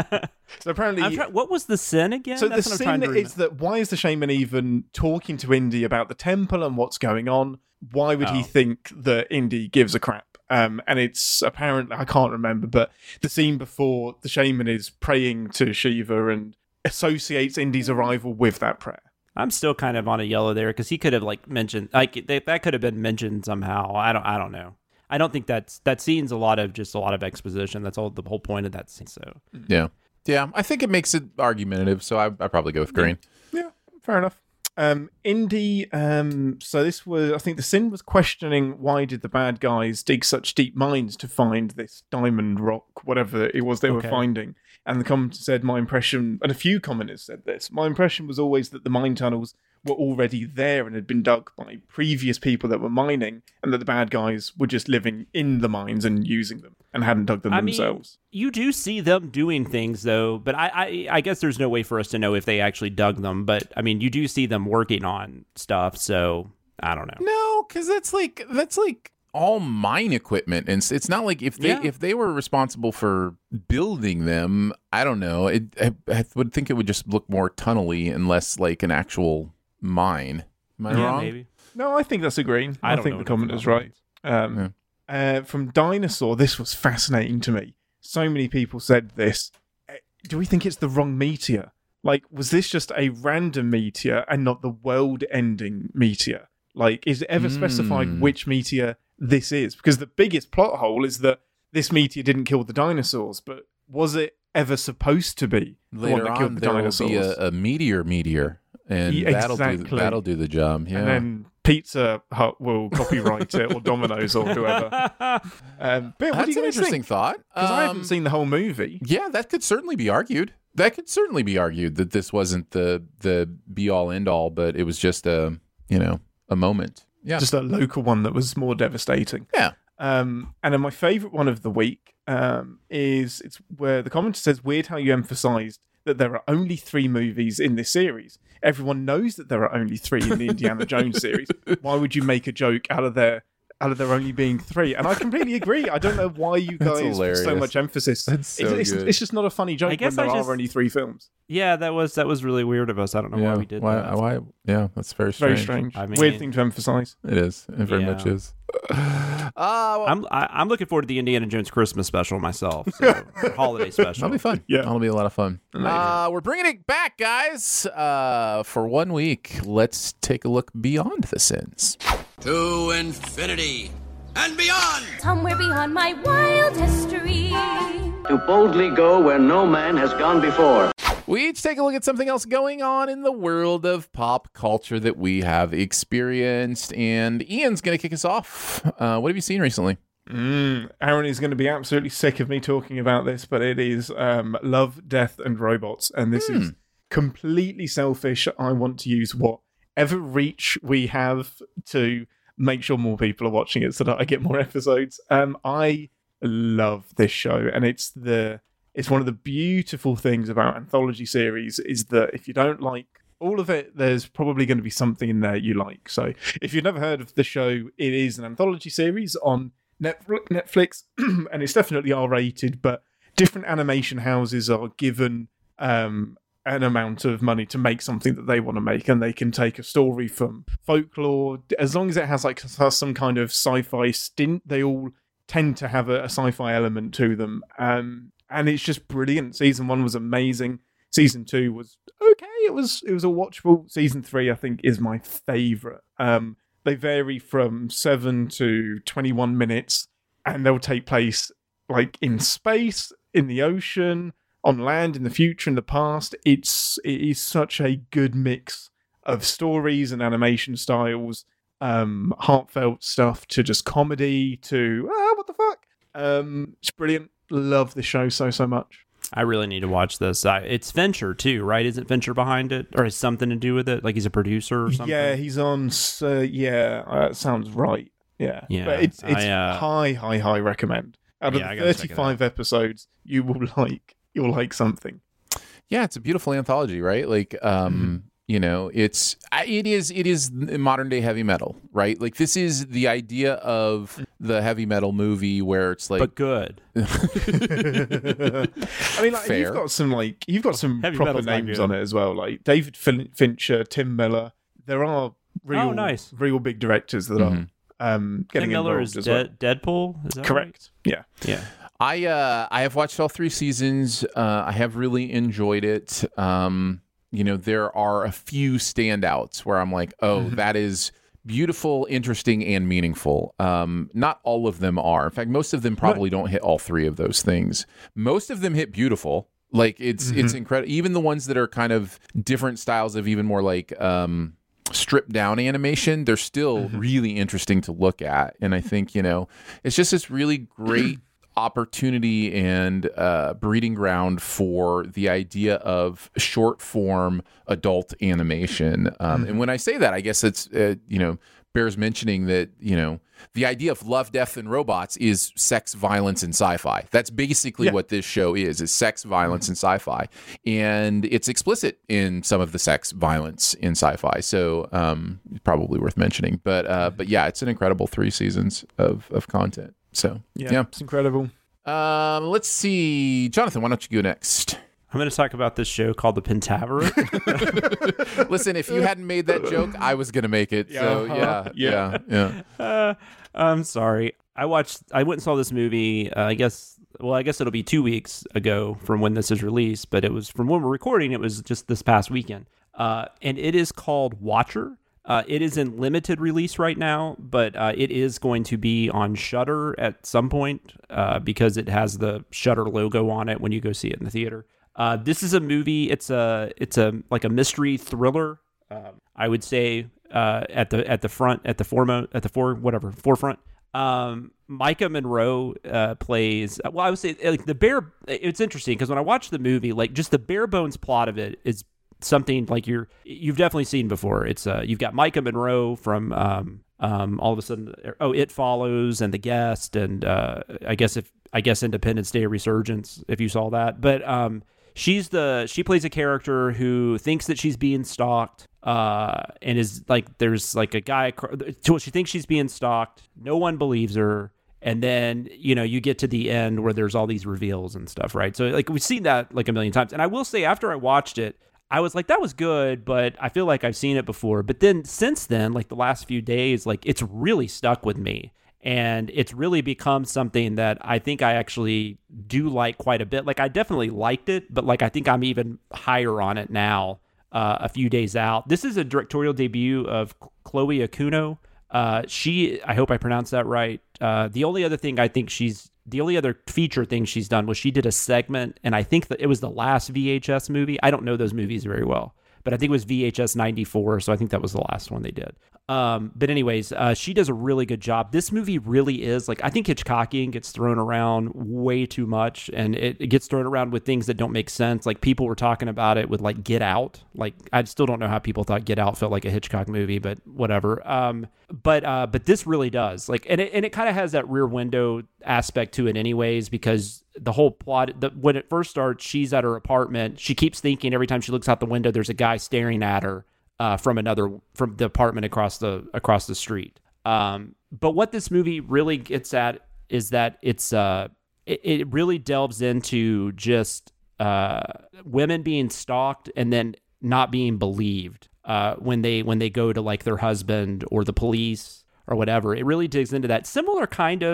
so apparently... I'm try- what was the sin again? So That's the what I'm sin trying to is that, why is the shaman even talking to Indy about the temple and what's going on? Why would he Oh. think that Indy gives a crap? Um, and it's apparently, I can't remember, but the scene before, the shaman is praying to Shiva and associates Indy's arrival with that prayer. I'm still kind of on a yellow there because he could have like mentioned like they, that could have been mentioned somehow. I don't I don't know. I don't think that's that scene's a lot of just a lot of exposition. That's all the whole point of that scene. So Yeah. Yeah. I think it makes it argumentative, so I I probably go with green. Yeah, fair enough. Um, Indy, um, so this was, I think the sin was questioning why did the bad guys dig such deep mines to find this diamond rock, whatever it was they Okay. were finding. And the commenter said, my impression, and a few commenters said this, my impression was always that the mine tunnels were already there and had been dug by previous people that were mining, and that the bad guys were just living in the mines and using them and hadn't dug them I themselves. mean, you do see them doing things though, but I, I I guess there's no way for us to know if they actually dug them. But I mean, you do see them working on stuff, so I don't know. No, because that's like that's like all mine equipment, and it's, it's not like if they Yeah. if they were responsible for building them, I don't know. It I, I would think it would just look more tunnely and less like an actual mine. Am I Yeah, wrong? maybe. No, I think that's agreeing. I I, don't think know the enough commenter's about right. Um, uh, from Dinosaur, this was fascinating to me. So many people said this. Uh, Do we think it's the wrong meteor? Like, was this just a random meteor and not the world-ending meteor? Like, is it ever Mm. specified which meteor this is? Because the biggest plot hole is that this meteor didn't kill the dinosaurs, but was it ever supposed to be the one Later that on, killed the there will dinosaurs? be a, a meteor meteor, and Yeah, that'll do exactly. that'll do the job. Yeah. And then Pizza Hut will copyright it, or Domino's, or whoever. Um, Bill, what That's do you an guys interesting think? thought. Because I Um, haven't seen the whole movie. Yeah, that could certainly be argued. That could certainly be argued that this wasn't the the be all end all, but it was just a you know a moment. Yeah, Just a local one that was more devastating. yeah. Um, and then my favourite one of the week um, is it's where the commenter says, weird how you emphasised that there are only three movies in this series. Everyone knows that there are only three in the Indiana Jones series. Why would you make a joke out of there out of there only being three? And I completely agree. I don't know why you That's guys put so hilarious. much emphasis. That's so it's, it's, good. it's just not a funny joke I guess when there I are just- only three films. Yeah, that was that was really weird of us. I don't know yeah. why we did why, that. Why? Yeah, that's very Very strange. strange. I mean- Weird thing to emphasise. It is. It very much Yeah. is. Uh, well, I'm I, I'm looking forward to the Indiana Jones Christmas special myself. So, or holiday special. that'll be fun. Yeah. That'll be a lot of fun. Uh, we're bringing it back, guys, uh, for one week. Let's take a look beyond the sins. To infinity and beyond. Somewhere beyond my wild history. To boldly go where no man has gone before. We each take a look at something else going on in the world of pop culture that we have experienced. And Ian's going to kick us off. Uh, what have you seen recently? Mm, Aaron is going to be absolutely sick of me talking about this, but it is um, Love, Death, and Robots. And this is completely selfish. I want to use whatever reach we have to make sure more people are watching it so that I get more episodes. Um, I love this show, and it's the it's one of the beautiful things about anthology series is that if you don't like all of it, there's probably going to be something in there you like. So if you've never heard of the show, it is an anthology series on Netflix, and it's definitely R rated, but different animation houses are given um, an amount of money to make something that they want to make, and they can take a story from folklore, as long as it has like has some kind of sci-fi stint, they all tend to have a, a sci-fi element to them. Um, and it's just brilliant. Season one was amazing. Season two was okay. It was it was a watchable. Season three, I think, is my favourite. Um, they vary from seven to twenty-one minutes, and they'll take place like in space, in the ocean, on land, in the future, in the past. It's it is such a good mix of stories and animation styles, um, heartfelt stuff to just comedy to ah, what the fuck. Um, it's brilliant. Love the show so so much. I really need to watch this. I, it's Fincher too, right? Isn't Fincher behind it, or has something to do with it? Like he's a producer or something? Yeah, he's on. Uh, yeah, uh, that sounds right. Yeah, yeah. But it's it's I, uh, high, high, high recommend. Out of yeah, I the gotta check it thirty-five episodes, you will like you'll like something. Yeah, it's a beautiful anthology, right? Like, um, mm-hmm. you know, it's it is it is modern day heavy metal, right? Like this is the idea of the heavy metal movie where it's like, but good. I mean, like, Fair. you've got some like you've got some Heavy proper metal's not names good. on it as well, like David Fin- Fincher, Tim Miller. There are real, Oh, nice. real big directors that Mhm. are um, getting Tim Miller involved is as well. De- Deadpool. Is that Correct. Yeah. Right? Yeah. I uh, I have watched all three seasons. Uh, I have really enjoyed it. Um, you know, there are a few standouts where I'm like, oh, Mm-hmm. that is beautiful, interesting, and meaningful. Um, not all of them are. In fact, most of them probably don't hit all three of those things. Most of them hit beautiful. Like it's Mm-hmm. it's incredible. Even the ones that are kind of different styles of even more like um, stripped down animation, they're still Mm-hmm. really interesting to look at. And I think, you know, it's just this really great opportunity and uh, breeding ground for the idea of short form adult animation. Um, Mm-hmm. And when I say that, I guess it's, uh, you know, bears mentioning that, you know, the idea of love, death, and robots is sex, violence, and sci-fi. That's basically Yeah. what this show is, is sex, violence, and sci-fi. And it's explicit in some of the sex, violence in sci-fi. So um, probably worth mentioning. But uh, but yeah, it's an incredible three seasons of, of content. So Yeah, yeah. it's incredible. Um, let's see. Jonathan, why don't you go next? I'm going to talk about this show called The Pentaverate. Listen, if you hadn't made that joke, I was going to make it. So yeah, yeah, yeah. uh, I'm sorry. I watched. I went and saw this movie. Uh, I guess. Well, I guess it'll be two weeks ago from when this is released, but it was from when we're recording. It was just this past weekend, uh, and it is called Watcher. Uh, it is in limited release right now, but uh, it is going to be on Shudder at some point uh, because it has the Shudder logo on it when you go see it in the theater. Uh, this is a movie. It's a it's a like a mystery thriller. Um, I would say uh, at the at the front at the foremost at the fore whatever forefront. Um, Micah Monroe uh, plays. Well, I would say like the bare. It's interesting because when I watched the movie, like just the bare bones plot of it is something like you're you've definitely seen before. It's uh you've got Micah Monroe from um um all of a sudden oh It Follows and The Guest and uh I guess if I guess Independence Day Resurgence if you saw that, but um she's the she plays a character who thinks that she's being stalked uh and is like there's like a guy so she thinks she's being stalked. No one believes her. And then, you know, you get to the end where there's all these reveals and stuff, right? So like we've seen that like a million times. And I will say after I watched it, I was like, that was good, but I feel like I've seen it before. But then since then, like the last few days, like it's really stuck with me. And it's really become something that I think I actually do like quite a bit. Like I definitely liked it, but like I think I'm even higher on it now, uh, a few days out. This is a directorial debut of Chloe Okuno. Uh, she, I hope I pronounced that right. Uh, the only other thing I think she's, the only other feature thing she's done was she did a segment, and I think that it was the last V H S movie. I don't know those movies very well, but I think it was V H S ninety-four, so I think that was the last one they did. Um, but anyways, uh, she does a really good job. This movie really is, like, I think Hitchcockian gets thrown around way too much, and it, it gets thrown around with things that don't make sense. Like, people were talking about it with, like, Get Out. Like, I still don't know how people thought Get Out felt like a Hitchcock movie, but whatever. Um, but uh, but this really does. Like, and it, and it kind of has that Rear Window aspect to it anyways, because the whole plot, the, when it first starts, she's at her apartment. She keeps thinking every time she looks out the window, there's a guy staring at her. Uh, from another from the apartment across the across the street. Um, but what this movie really gets at is that it's uh, it, it really delves into just uh, women being stalked and then not being believed uh, when they when they go to like their husband or the police or whatever. It really digs into that similar kind of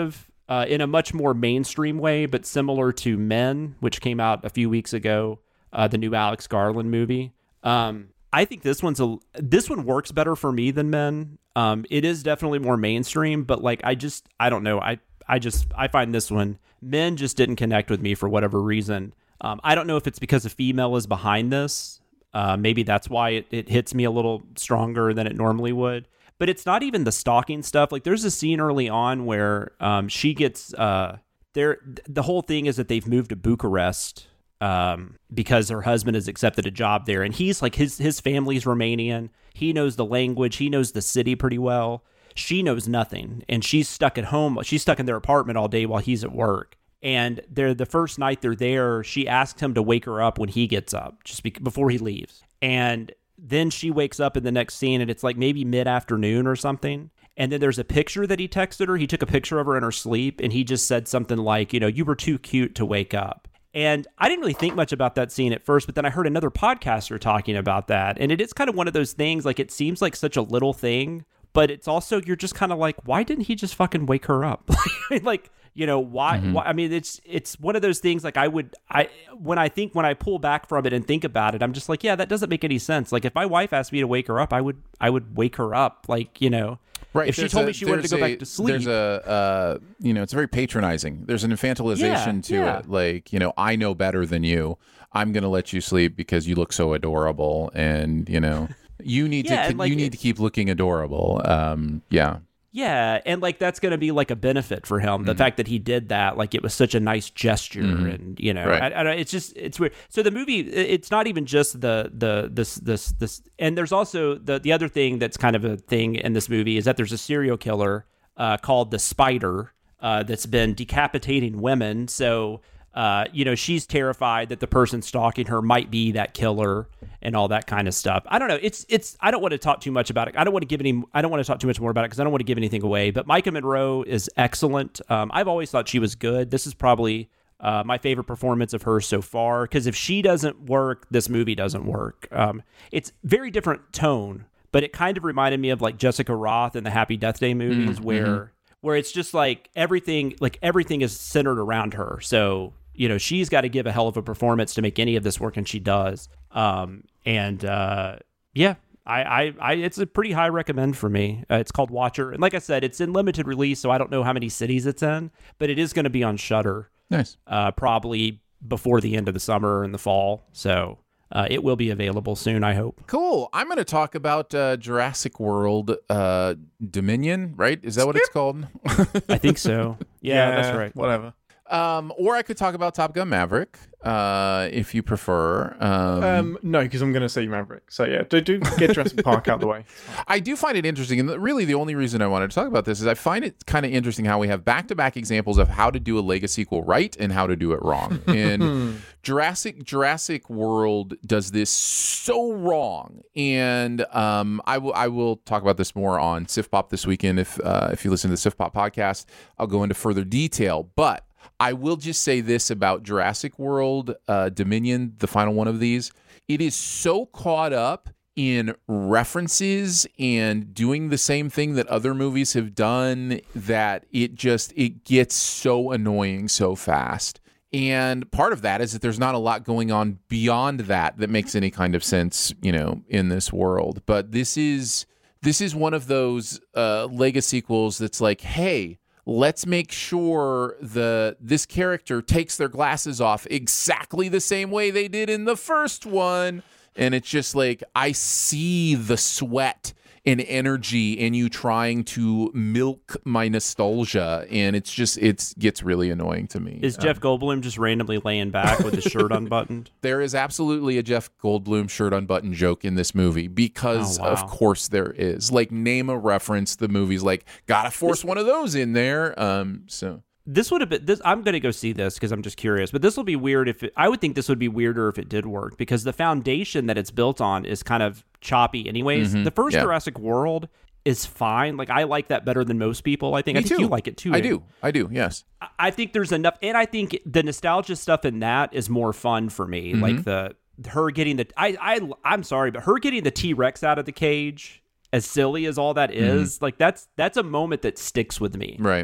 uh, in a much more mainstream way, but similar to Men, which came out a few weeks ago, uh, the new Alex Garland movie. Um, I think this one's a this one works better for me than Men. Um, it is definitely more mainstream, but like I just I don't know. I I just I find this one Men just didn't connect with me for whatever reason. Um, I don't know if it's because a female is behind this. Uh, maybe that's why it, it hits me a little stronger than it normally would. But it's not even the stalking stuff. Like there's a scene early on where um, she gets uh, there. The whole thing is that they've moved to Bucharest um, because her husband has accepted a job there, and he's like his his family's Romanian. He knows the language. He knows the city pretty well. She knows nothing, and she's stuck at home. She's stuck in their apartment all day while he's at work. And they're the first night they're there, she asks him to wake her up when he gets up, just be- before he leaves. And then she wakes up in the next scene, and it's like maybe mid-afternoon or something. And then there's a picture that he texted her. He took a picture of her in her sleep, and he just said something like, you know, you were too cute to wake up. And I didn't really think much about that scene at first, but then I heard another podcaster talking about that. And it is kind of one of those things, like it seems like such a little thing, but it's also, you're just kind of like, why didn't he just fucking wake her up? Like, you know, why, mm-hmm. why? I mean, it's it's one of those things like I would, I when I think, when I pull back from it and think about it, I'm just like, yeah, that doesn't make any sense. Like if my wife asked me to wake her up, I would I would wake her up. Like, you know, right. If she told a, me she wanted to go a, back to sleep. There's a, uh, you know, it's very patronizing. There's an infantilization yeah, to yeah. it. Like, you know, I know better than you. I'm going to let you sleep because you look so adorable. And, you know, you need yeah, to like you need to keep looking adorable. Um, yeah. Yeah, and like that's going to be like a benefit for him. The mm-hmm. fact that he did that, like it was such a nice gesture, mm-hmm. and you know, right. I, I, it's just it's weird. So the movie, it's not even just the the this this this, and there's also the the other thing that's kind of a thing in this movie is that there's a serial killer uh, called the Spider uh, that's been decapitating women. So. Uh, you know, she's terrified that the person stalking her might be that killer and all that kind of stuff. I don't know. It's, it's, I don't want to talk too much about it. I don't want to give any, I don't want to talk too much more about it because I don't want to give anything away, but Micah Monroe is excellent. Um, I've always thought she was good. This is probably uh, my favorite performance of hers so far because if she doesn't work, this movie doesn't work. Um, it's very different tone, but it kind of reminded me of like Jessica Roth in the Happy Death Day movies mm-hmm. where, where it's just like everything, like everything is centered around her. So, you know, she's got to give a hell of a performance to make any of this work, and she does. Um, and uh, yeah, I, I, I, it's a pretty high recommend for me. Uh, it's called Watcher, and like I said, it's in limited release, so I don't know how many cities it's in, but it is going to be on Shudder. Nice. Uh, probably before the end of the summer and the fall. So uh, it will be available soon, I hope. Cool. I'm going to talk about uh, Jurassic World uh, Dominion. Right? Is that Skip. what it's called? I think so. Yeah, yeah, that's right. Whatever. Um, or I could talk about Top Gun Maverick, uh, if you prefer. Um, um, no, because I'm going to say Maverick. So yeah, do, do get Jurassic Park out of the way. I do find it interesting, and really the only reason I wanted to talk about this is I find it kind of interesting how we have back-to-back examples of how to do a Lego sequel right and how to do it wrong. And Jurassic Jurassic World does this so wrong, and um, I will I will talk about this more on Sif Pop this weekend. If uh, if you listen to the Sif Pop podcast, I'll go into further detail, but. I will just say this about Jurassic World uh, Dominion, the final one of these. It is so caught up in references and doing the same thing that other movies have done that it just, it gets so annoying so fast. And part of that is that there's not a lot going on beyond that that makes any kind of sense, you know, in this world. But this is, this is one of those uh, Lego sequels that's like, hey, let's make sure the this character takes their glasses off exactly the same way they did in the first one. And it's just like, I see the sweat and energy in you trying to milk my nostalgia. And it's just, it gets really annoying to me. Is Jeff um, Goldblum just randomly laying back with his shirt unbuttoned? There is absolutely a Jeff Goldblum shirt unbuttoned joke in this movie because, oh, wow. of course, there is. Like, name a reference. The movie's like, gotta force one of those in there. Um, so. This would have been this. I'm going to go see this because I'm just curious. But this will be weird if it, I would think this would be weirder if it did work because the foundation that it's built on is kind of choppy, anyways. Mm-hmm. The first yeah. Jurassic World is fine. Like I like that better than most people. I think. Me I think too. you like it too. I do. I do. Yes. I, I think there's enough, and I think the nostalgia stuff in that is more fun for me. Mm-hmm. Like the her getting the. I I I'm sorry, but her getting the T-Rex out of the cage, as silly as all that is, mm-hmm. like that's that's a moment that sticks with me. Right.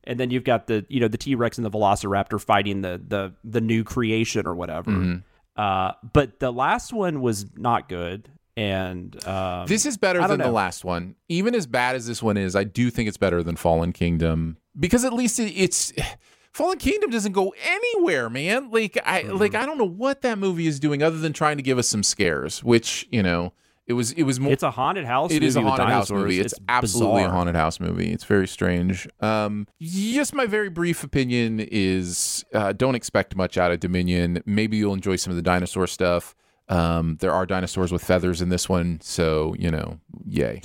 and then you've got the you know the T-Rex and the Velociraptor fighting the the the new creation or whatever. Mhm. Uh, but the last one was not good. And um, this is better I than don't the know. last one. Even as bad as this one is, I do think it's better than Fallen Kingdom because at least it, it's Fallen Kingdom doesn't go anywhere, man. Like I Mm-hmm. like I don't know what that movie is doing other than trying to give us some scares, which you know it was it was more. It's a haunted house. It is a movie with haunted house dinosaurs. movie. It's, It's absolutely a bizarre. haunted house movie. It's very strange. Um, just my very brief opinion is uh, don't expect much out of Dominion. Maybe you'll enjoy some of the dinosaur stuff. Um, there are dinosaurs with feathers in this one, so you know, yay.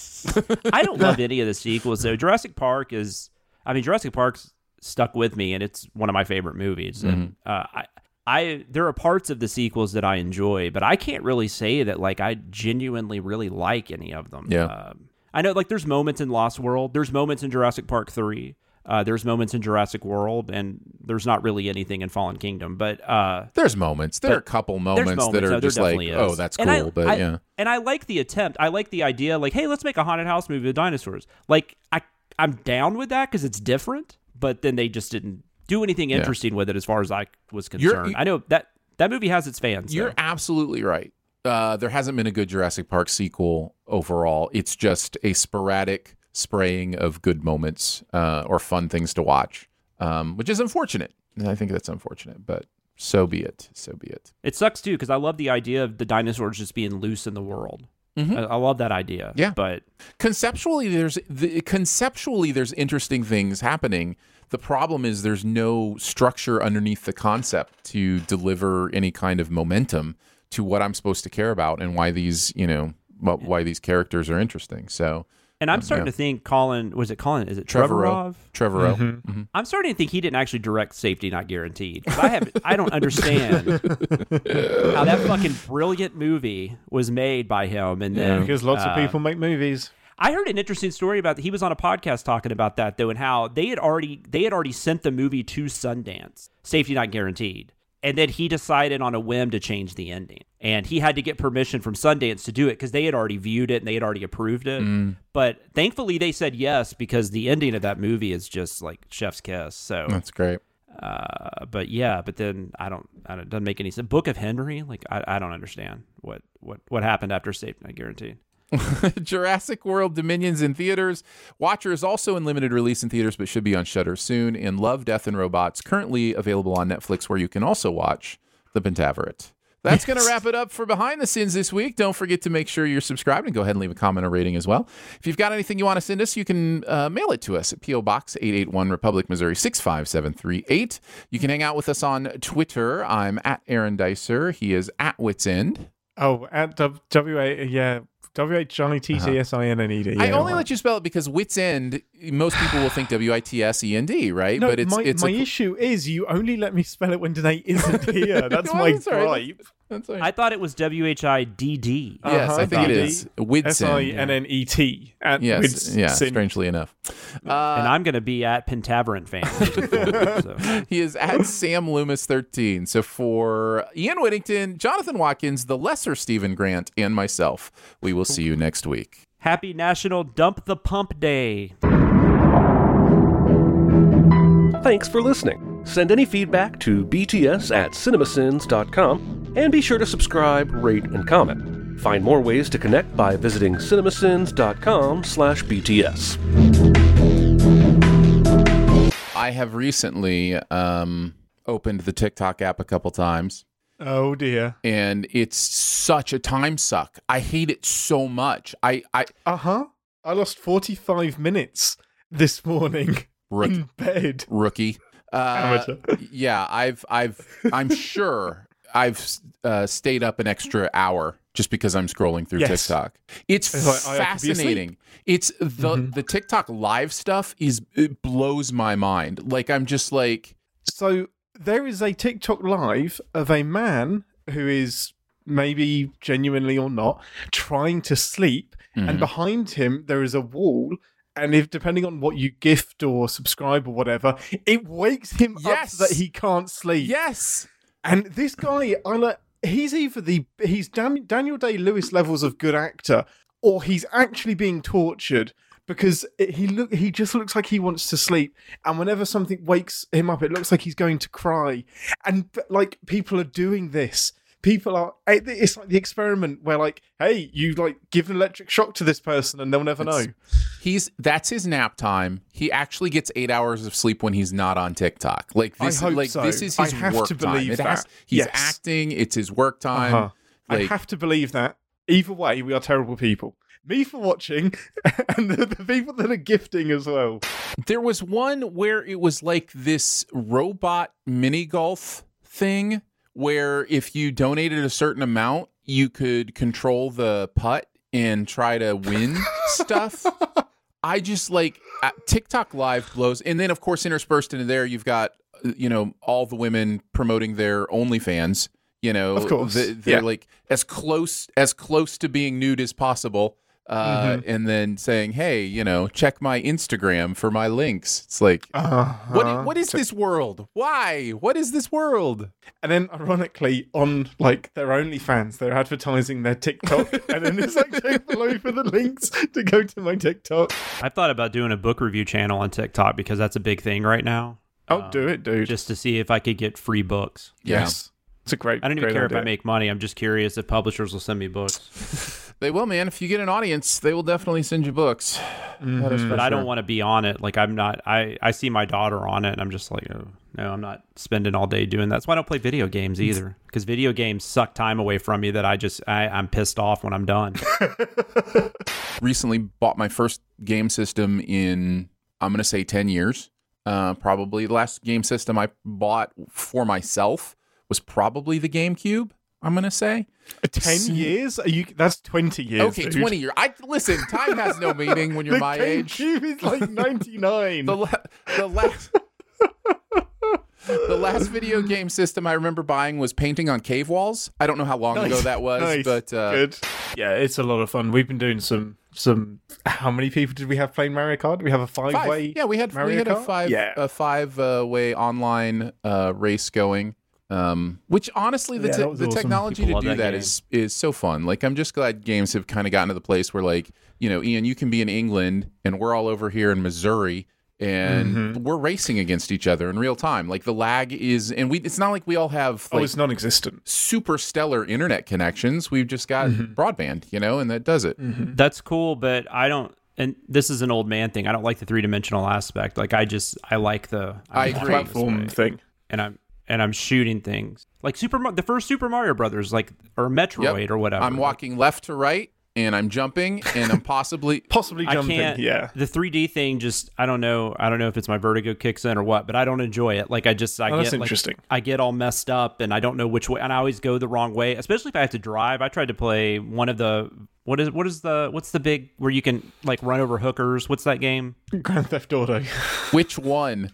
I don't love any of the sequels though. Jurassic Park is, I mean, Jurassic Park's stuck with me, and it's one of my favorite movies. And uh, I, I, there are parts of the sequels that I enjoy, but I can't really say that like I genuinely really like any of them. Yeah. Um, I know like there's moments in Lost World, there's moments in Jurassic Park three. Uh, there's moments in Jurassic World, and there's not really anything in Fallen Kingdom. But uh, There's moments. There but are a couple there's moments, that no, are there just like, definitely is. oh, that's And cool. I- but I- yeah, and I like the attempt. I like the idea. Like, hey, let's make a haunted house movie with dinosaurs. Like, I I'm down with that because it's different. But then they just didn't do anything Yeah. interesting with it, as far as I was You're- concerned. I know that that movie has its fans. you're though. absolutely right. Uh, there hasn't been a good Jurassic Park sequel overall. It's just a sporadic spraying of good moments uh, or fun things to watch, um, which is unfortunate. And I think that's unfortunate, but so be it. So be it. It sucks too because I love the idea of the dinosaurs just being loose in the world. Mhm. I, I love that idea. Yeah. but Conceptually, there's the, conceptually there's interesting things happening. The problem is there's no structure underneath the concept to deliver any kind of momentum to what I'm supposed to care about and why these, you know, well, why these characters are interesting. So, And I'm um, starting yeah. to think Colin, was it Colin? Is it Trevorrow. Trevorrow? Trevorrow. Mhm. Mhm. I'm starting to think he didn't actually direct Safety Not Guaranteed. 'Cause I have, I don't understand how that fucking brilliant movie was made by him. And then Because lots uh, of people make movies. I heard an interesting story about that. He was on a podcast talking about that though, and how they had already they had already sent the movie to Sundance, Safety Not Guaranteed. And then he decided on a whim to change the ending. And he had to get permission from Sundance to do it because they had already viewed it and they had already approved it. Mm. But thankfully they said yes because the ending of that movie is just like chef's kiss. So That's great. uh, but yeah, but then I don't, I don't, it doesn't make any sense. Book of Henry, like I, I don't understand what, what, what happened after Safety Not Guaranteed. Jurassic World Dominions in theaters. Watcher is also in limited release in theaters, but should be on Shudder soon. And Love, Death, and Robots currently available on Netflix, where you can also watch The Pentaveret. That's going to wrap it up for Behind the Sins this week. Don't forget to make sure you're subscribed and go ahead and leave a comment or rating as well. If you've got anything you want to send us, you can uh, mail it to us at P O Box eight eighty-one Republic, Missouri six five seven three eight. You can hang out with us on Twitter. I'm at Aaron Dicer. He is at Wits End. Oh, at W- W A, yeah. W H Johnny T T S I N N E D. I yeah, only right. let you spell it because Wits End, most people will think W I T S E N D, right? No, but it's my, it's my a, issue is you only let me spell it when Danae isn't here. That's Well, my that's all right. gripe. That's all right. I thought it was W H I D D. Yes, Uh-huh, I think it D D. is. Widsin. S I N N E T. At Yes, Widsin. yeah, strangely enough. Uh, and I'm going to be at Pentaveret fan. so. He is at Sam Loomis thirteen. So for Ian Whittington, Jonathan Watkins, the lesser Stephen Grant, and myself, we will see you next week. Happy National Dump the Pump Day. Thanks for listening. Send any feedback to b t s at cinemasins dot com and be sure to subscribe, rate, and comment. Find more ways to connect by visiting cinemasins dot com slash b t s. I have recently um, opened the TikTok app a couple times. Oh dear. And it's such a time suck. I hate it so much. I, I Uh-huh. I lost forty-five minutes this morning Rook- in bed. rookie. Uh, Amateur. yeah, I've, I've, I'm sure I've uh, stayed up an extra hour just because I'm scrolling through Yes. TikTok. It's It's like, I have to be fascinating. It's the Mhm. the TikTok live stuff is it blows my mind. Like I'm just like, So there is a TikTok live of a man who is maybe genuinely or not trying to sleep, Mhm. and behind him there is a wall. And if depending on what you gift or subscribe or whatever, it wakes him Yes. up so that he can't sleep. yes, And this guy, I like, he's either the he's Dan, Daniel Day Lewis levels of good actor, or he's actually being tortured because it, he look he just looks like he wants to sleep, and whenever something wakes him up, it looks like he's going to cry. And like people are doing this. People are. It's like the experiment where, like, hey, you like give an electric shock to this person, and they'll never it's, know. He's that's his nap time. He actually gets eight hours of sleep when he's not on TikTok. Like this, I hope like so. this is his I have work to time. believe It that. has, he's yes. acting. It's his work time. Uh-huh. Like, I have to believe that. Either way, we are terrible people. Me for watching, and the, the people that are gifting as well. There was one where it was like this robot mini golf thing, where if you donated a certain amount, you could control the putt and try to win stuff. I just like uh, TikTok Live blows. And then, of course, interspersed into there, you've got, you know, all the women promoting their OnlyFans. You know, of course. The, they're yeah. like as close as close to being nude as possible. Uh, mm-hmm. And then saying, hey, you know, check my Instagram for my links. It's like, uh-huh. what, what is this world? Why? What is this world? And then, ironically, on like their OnlyFans, they're advertising their TikTok. And then it's like, check below for the links to go to my TikTok. I thought about doing a book review channel on TikTok because that's a big thing right now. Oh, um, do it, dude. Just to see if I could get free books. Yes. It's a great I don't even great care idea. if I make money. I'm just curious if publishers will send me books. They will, man. If you get an audience, they will definitely send you books. Mm-hmm. But sure. I don't want to be on it. Like, I'm not, I, I see my daughter on it, and I'm just like, oh, no, I'm not spending all day doing that. That's why I don't play video games either. Because video games suck time away from me that I just, I, I'm pissed off when I'm done. Recently bought my first game system in, I'm going to say ten years. Uh, probably the last game system I bought for myself was probably the GameCube. I'm gonna say ten years. Are you? That's twenty years. Okay, dude. twenty years. I listen. Time has no meaning when you're the my age. The GameCube is like ninety-nine. the, la- the last. The last video game system I remember buying was painting on cave walls. I don't know how long nice. ago that was, nice. but uh, good. Yeah, it's a lot of fun. We've been doing some some. How many people did we have playing Mario Kart? Did we have a five, five. way? Yeah, we had Mario we had Kart? a five yeah. a five uh, way online uh, race going. Um, which honestly, the, yeah, te- the awesome. technology People to do that, that is is so fun. Like, I'm just glad games have kind of gotten to the place where, like, you know, Ian, you can be in England and we're all over here in Missouri, and mm-hmm. we're racing against each other in real time. Like, the lag is, and we it's not like we all have like, oh, it's non-existent, super stellar internet connections. We've just got mm-hmm. broadband, you know, and that does it. Mm-hmm. That's cool, but I don't. And this is an old man thing. I don't like the three dimensional aspect. Like, I just I like the I agree platform thing, and I'm. And I'm shooting things like Super Mar- the first Super Mario Brothers, like or Metroid yep. or whatever. I'm walking left to right, and I'm jumping, and I'm possibly possibly jumping. I can't, yeah, the three D thing just I don't know. I don't know if it's my vertigo kicks in or what, but I don't enjoy it. Like I just I oh, get that's interesting. Like, I get all messed up, and I don't know which way, and I always go the wrong way. Especially if I have to drive. I tried to play one of the what is what is the what's the big where you can like run over hookers? What's that game? Grand Theft Auto. Which one?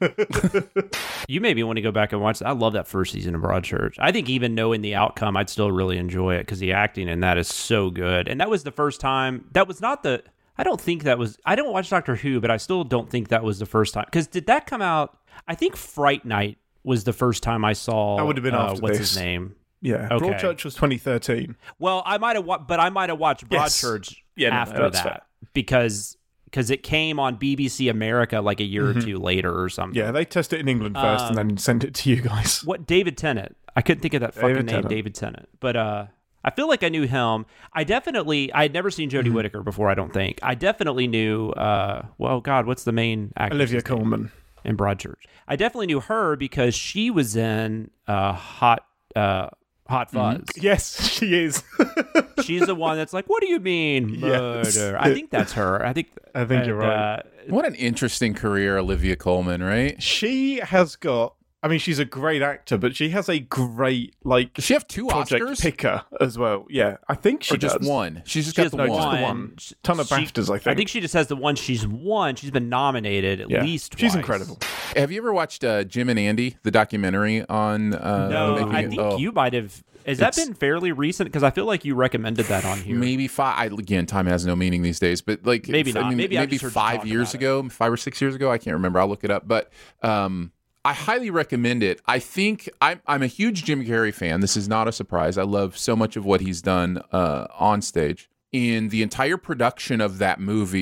You maybe want to go back and watch that. I love that first season of Broadchurch. I think even knowing the outcome, I'd still really enjoy it because the acting in that is so good. And that was the first time. That was not the. I don't think that was. I don't watch Doctor Who, but I still don't think that was the first time. Because did that come out? I think Fright Night was the first time I saw. That would have been uh, after what's this. his name? Yeah, okay. Broadchurch was twenty thirteen. Well, I might have, wa- but I might have watched Broadchurch yes. yeah, after no, no, that fair. because because it came on B B C America like a year mm-hmm. or two later or something. Yeah, they tested it in England first um, and then sent it to you guys. What David Tennant? I couldn't think of that David fucking name, Tennant. David Tennant. But uh, I feel like I knew him. I definitely I had never seen Jodie mm-hmm. Whittaker before. I don't think I definitely knew. Uh, well, God, what's the main actress? Olivia Colman in Broadchurch. I definitely knew her because she was in uh, Hot. Uh, Hot Fuzz. Mm-hmm. Yes, she is. She's the one that's like, what do you mean murder? Yes. I think that's her. I think I think and, you're right. Uh, what an interesting career, Olivia Colman, right? She has got, I mean, she's a great actor, but she has a great, like, does she have two project Oscars? picker as well. Yeah, I think she or just does. one. She's just she got the no, one. Just the one. Ton of she, BAFTAs, I think. I think she just has the one she's won. She's been nominated at yeah. least twice. She's incredible. Have you ever watched uh, Jim and Andy, the documentary on uh, No, making I it? think oh. you might have. Has that been fairly recent? Because I feel like you recommended that on here. Maybe five. I, again, time has no meaning these days. But like, maybe not. I mean, maybe I maybe just heard five you years ago, it. five or six years ago. I can't remember. I'll look it up. But um, I highly recommend it. I think I'm I'm a huge Jim Carrey fan. This is not a surprise. I love so much of what he's done uh, on stage. In the entire production of that movie,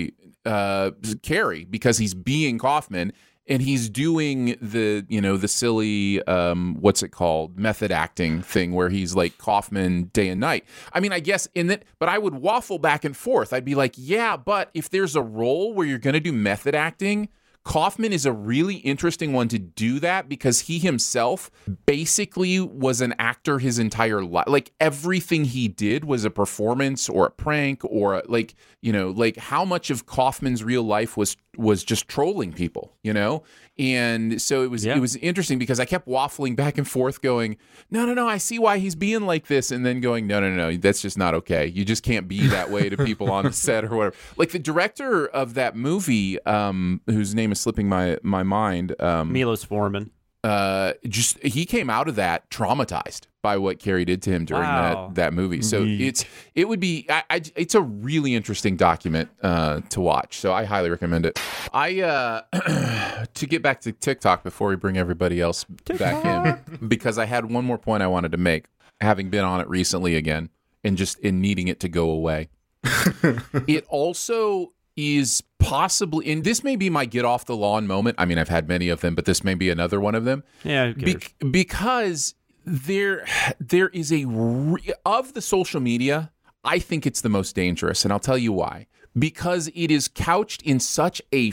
uh, Carrie because he's being Kaufman. And he's doing the, you know, the silly, um, what's it called, method acting thing where he's like Kaufman day and night. I mean, I guess in that, but I would waffle back and forth. I'd be like, yeah, but if there's a role where you're going to do method acting, Kaufman is a really interesting one to do that because he himself basically was an actor his entire life. Like everything he did was a performance or a prank or like, you know, like how much of Kaufman's real life was was just trolling people, you know? And so it was yeah. it was interesting because I kept waffling back and forth going, no, no, no, I see why he's being like this. And then going, no, no, no, that's just not okay. You just can't be that way to people on the set or whatever. Like the director of that movie, um, whose name is slipping my, my mind. Um, Milos Forman. Uh, just he came out of that traumatized by what Carrie did to him during wow. that, that movie. So Neat. it's it would be I, I, it's a really interesting document uh, to watch. So I highly recommend it. I uh, to get back to TikTok before we bring everybody else TikTok. back in because I had one more point I wanted to make, having been on it recently again and just in needing it to go away. It also is possibly, and this may be my get off the lawn moment. I mean, I've had many of them, but this may be another one of them. Yeah, Be- because there, there is a re- of the social media. I think it's the most dangerous, and I'll tell you why. Because it is couched in such a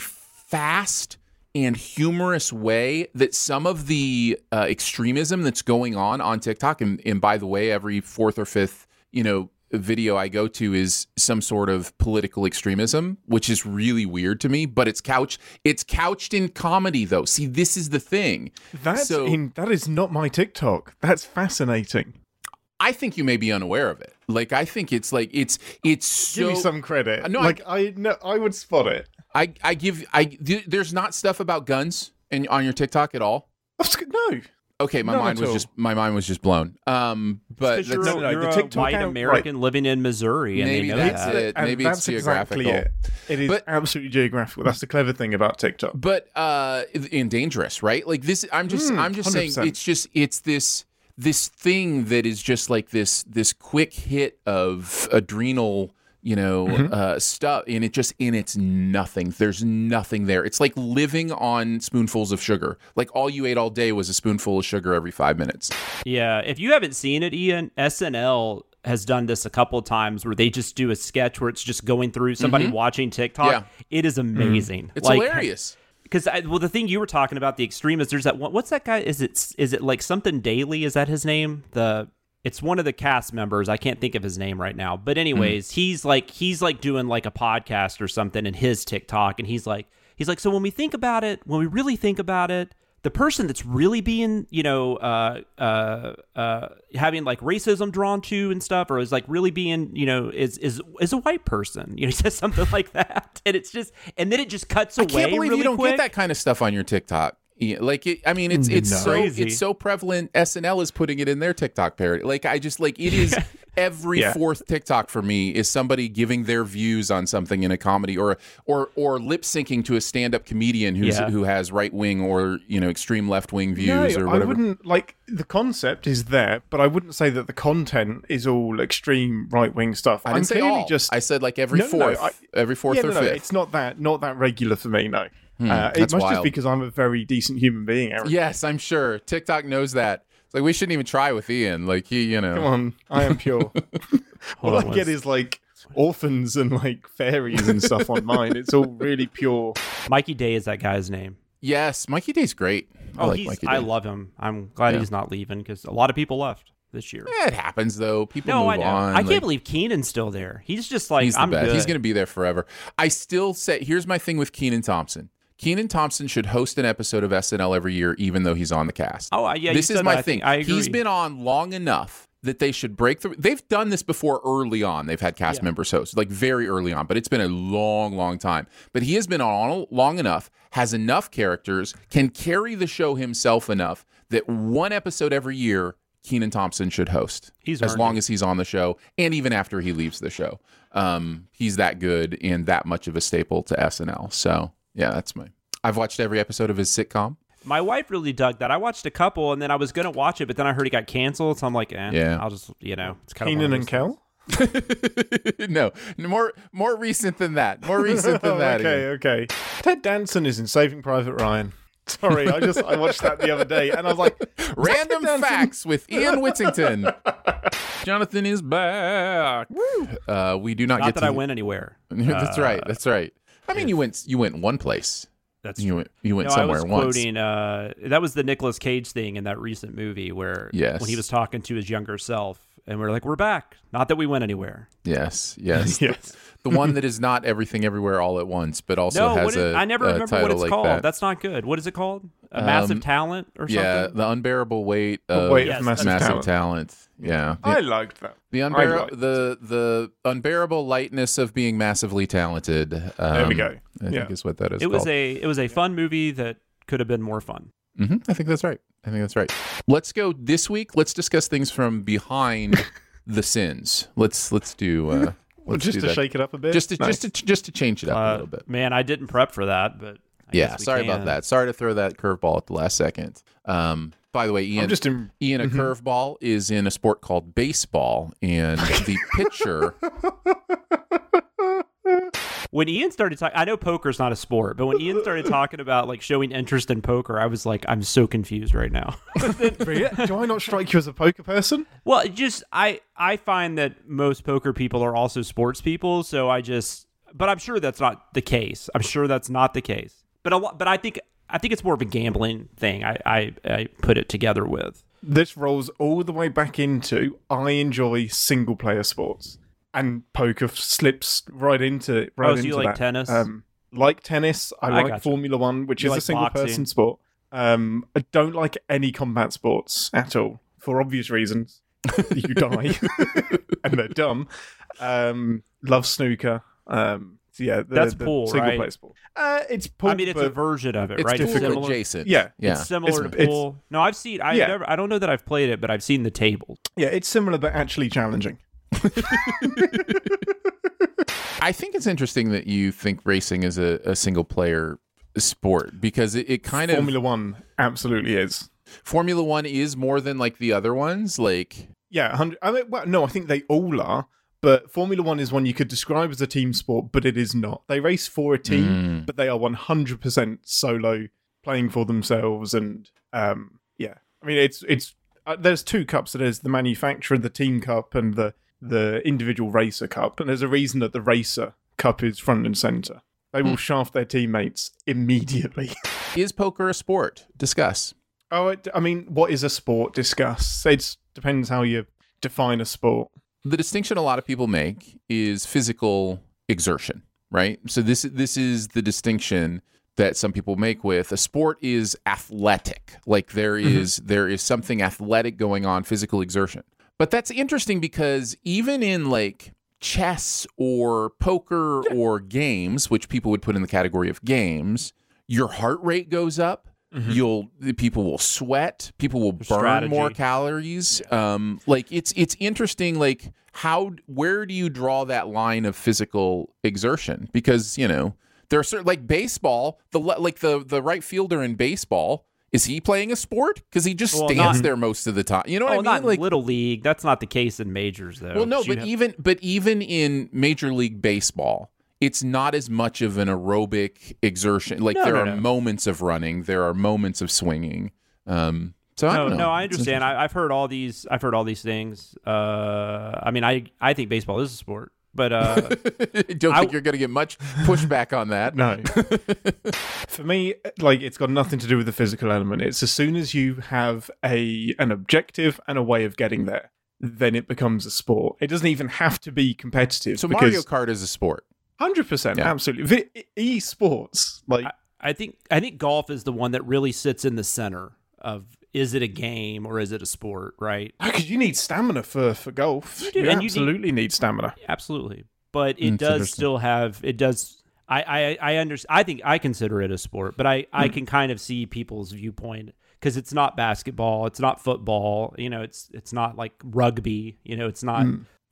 fast and humorous way that some of the uh, extremism that's going on on TikTok, and, and by the way, every fourth or fifth, you know, video I go to is some sort of political extremism, which is really weird to me, but it's couched it's couched in comedy though. See, this is the thing. That's so, in, that is not my TikTok. That's fascinating. I think you may be unaware of it. Like I think it's like it's it's so Give me some credit. No, like I, I no I would spot it. I I give I th- there's not stuff about guns in on your TikTok at all. No. Okay, my Not mind was all. just my mind was just blown. Um, but you're, that's, a, no, you're the a TikTok white out- American right. living in Missouri, and maybe they know that's that. it. And Maybe that's it's geographical. Exactly it. It is But- absolutely geographical. That's the clever thing about TikTok. but uh and dangerous, right? Like this I'm just Mm, I'm just one hundred percent. saying it's just it's this this thing that is just like this this quick hit of adrenal, you know, Mm-hmm. uh stuff, and it just and it's nothing. There's nothing there. It's like living on spoonfuls of sugar. Like all you ate all day was a spoonful of sugar every five minutes. Yeah, if you haven't seen it, Ian, S N L has done this a couple of times where they just do a sketch where it's just going through somebody Mhm. watching TikTok. Yeah. It is amazing. It's like, hilarious. Because well, the thing you were talking about, the extremists. There's that one. What's that guy? Is it is it like something Daily? Is that his name? The it's one of the cast members. I can't think of his name right now. But anyways, mm. he's like he's like doing like a podcast or something in his TikTok, and he's like he's like so when we think about it, when we really think about it, the person that's really being, you know, uh, uh, uh, having like racism drawn to and stuff, or is like really being, you know, is is is a white person. You know, he says something like that, and it's just, and then it just cuts away. I can't believe really you don't quick. get that kind of stuff on your TikTok. Yeah, like it, I mean, it's it's No. so Crazy. it's so prevalent. S N L is putting it in their TikTok parody. Like I just like it is every Yeah. fourth TikTok for me is somebody giving their views on something in a comedy or or or lip syncing to a stand up comedian who's Yeah. who has right wing or you know extreme left wing views no, or I whatever. wouldn't like the concept is there, but I wouldn't say that the content is all extreme right wing stuff. I didn't I'm say clearly all. just I said like every No, no, fourth, I- every fourth yeah, or no, no, fifth. it's not that not that regular for me. No, Hmm, uh, it that's must wild. just be because I'm a very decent human being, Eric. Yes, I'm sure TikTok knows that. It's like we shouldn't even try with Ian. Like he, you know, Come on, I am pure. All on, I get let's- is like orphans and like fairies and stuff on mine. It's all really pure. Mikey Day is that guy's name. Yes, Mikey Day's great. I Oh, like he's, Mikey I Day. love him. I'm glad Yeah. he's not leaving because a lot of people left this year. Eh, it happens though. People No, move I know. on. I can't like- believe Keenan's still there. He's just like He's the I'm best. good. He's going to be there forever. I still say, here's my thing with Kenan Thompson. Kenan Thompson should host an episode of S N L every year, even though he's on the cast. Oh, yeah. this you is said my that. I thing. think- I agree. He's been on long enough that they should break through. They've done this before early on. They've had cast Yeah. members host, like very early on, but it's been a long, long time. But he has been on long enough, has enough characters, can carry the show himself enough that one episode every year, Kenan Thompson should host. He's as earned long it. as he's on the show, and even after he leaves the show. Um, he's that good and that much of a staple to S N L. So yeah, that's my. I've watched every episode of his sitcom. My wife really dug that. I watched a couple, and then I was gonna watch it, but then I heard it got canceled, so I'm like, eh, Yeah. I'll just, you know, it's kind of Keenan and Kel. no, more more recent than that. More recent than that. okay, again. okay. Ted Danson is in Saving Private Ryan. Sorry, I just I watched that the other day and I was like, random facts with Ian Whittington. Jonathan is back. Uh, we do not, not get that to... I went anywhere. that's uh, right. That's right. I mean, you went you went one place. That's you went you went no, somewhere I was once. Quoting, uh, that was the Nicolas Cage thing in that recent movie where yes. when he was talking to his younger self, and we're like, we're back. Not that we went anywhere. Yes, yes, yes. The, the one that is not everything everywhere all at once, but also no, has what is, a I never a remember what it's like called. That. That's not good. What is it called? A massive um, talent or something? Yeah, the unbearable weight of, weight yes, of massive, massive talent. talent. Yeah, the, I liked that. The unbearable, the the unbearable lightness of being massively talented. Um, there we go. I yeah. think is what that is. It was called. a it was a fun movie that could have been more fun. Mm-hmm. I think that's right. I think that's right. Let's go this week. Let's discuss things from behind the sins. Let's let's do. Uh, let's just do to that. shake it up a bit. Just to nice. just to just to change it up Uh, a little bit. Man, I didn't prep for that, but I Yeah, guess we sorry can. about that. Sorry to throw that curveball at the last second. Um, by the way, Ian, I'm just in... Ian, a curveball is in a sport called baseball, and the pitcher. When Ian started talking, I know poker's not a sport, but when Ian started talking about like showing interest in poker, I was like, I'm so confused right now. Do I not strike you as a poker person? Well, it just I I find that most poker people are also sports people, so I just, but I'm sure that's not the case. I'm sure that's not the case. But a lot, but I think I think it's more of a gambling thing. I I, I put it together with. This rolls all the way back into I enjoy single player sports. And poker slips right into right oh, into so you like that. tennis? Um, like tennis, I, I like gotcha. Formula One, which You is like a single boxing? person sport. Um, I don't like any combat sports at all for obvious reasons. You die, and they're dumb. Um, love snooker. Um, so yeah, the, That's the pool, single right? player sport. Uh, it's pool. I mean, it's a version of it, It's right? difficult similar. adjacent. Yeah, yeah. It's similar It's- to pool. No, I've seen. I Yeah. never. I don't know that I've played it, but I've seen the tables. yeah, it's similar but actually challenging. I think it's interesting that you think racing is a, a single player sport because it, it kind of Formula One absolutely is. Formula One is more than like the other ones. Like Yeah, one hundred I mean, well, no, I think they all are. But Formula One is one you could describe as a team sport, but it is not. They race for a team, Mm. but they are one hundred percent solo, playing for themselves. And um, yeah, I mean, it's it's uh, there's two cups. So there's the manufacturer, the team cup, and the the individual racer cup. And there's a reason that the racer cup is front and center. They will Mm. shaft their teammates immediately. is poker a sport? Discuss. Oh, it, I mean, what is a sport? Discuss. It depends how you define a sport. The distinction a lot of people make is physical exertion, right? So this this is the distinction that some people make with a sport is athletic. Like there is mm-hmm. there is something athletic going on, physical exertion. But that's interesting because even in like chess or poker yeah. or games, which people would put in the category of games, your heart rate goes up. Mm-hmm. You'll people will sweat. People will burn Strategy. more calories. Um, like it's it's interesting. Like how where do you draw that line of physical exertion? Because you know there are certain like baseball. The like the the right fielder in baseball. Is he playing a sport? Because he just well, stands not, there most of the time. You know what oh, I mean? Not like little league. That's not the case in majors, though. Well, no, You but have- even but even in Major League Baseball, it's not as much of an aerobic exertion. Like No, there no, are no. moments of running, there are moments of swinging. Um, so I no, don't know. no, I It's understand. I, I've heard all these. I've heard all these things. Uh, I mean, I I think baseball is a sport, but uh, don't I- think you're going to get much pushback on that. No. For me, like it's got nothing to do with the physical element. It's as soon as you have a an objective and a way of getting there, then it becomes a sport. It doesn't even have to be competitive. So because Mario Kart is a sport. one hundred percent, Yeah. absolutely. Vi- e-sports, like I, I think I think golf is the one that really sits in the center of is it a game or is it a sport, right? because you need stamina for, for golf. You do, You and you absolutely need stamina. Absolutely, but it That's does interesting. still have it does. I I I understand. I think I consider it a sport, but I I can kind of see people's viewpoint because it's not basketball, it's not football. You know, it's it's not like rugby. You know, it's not.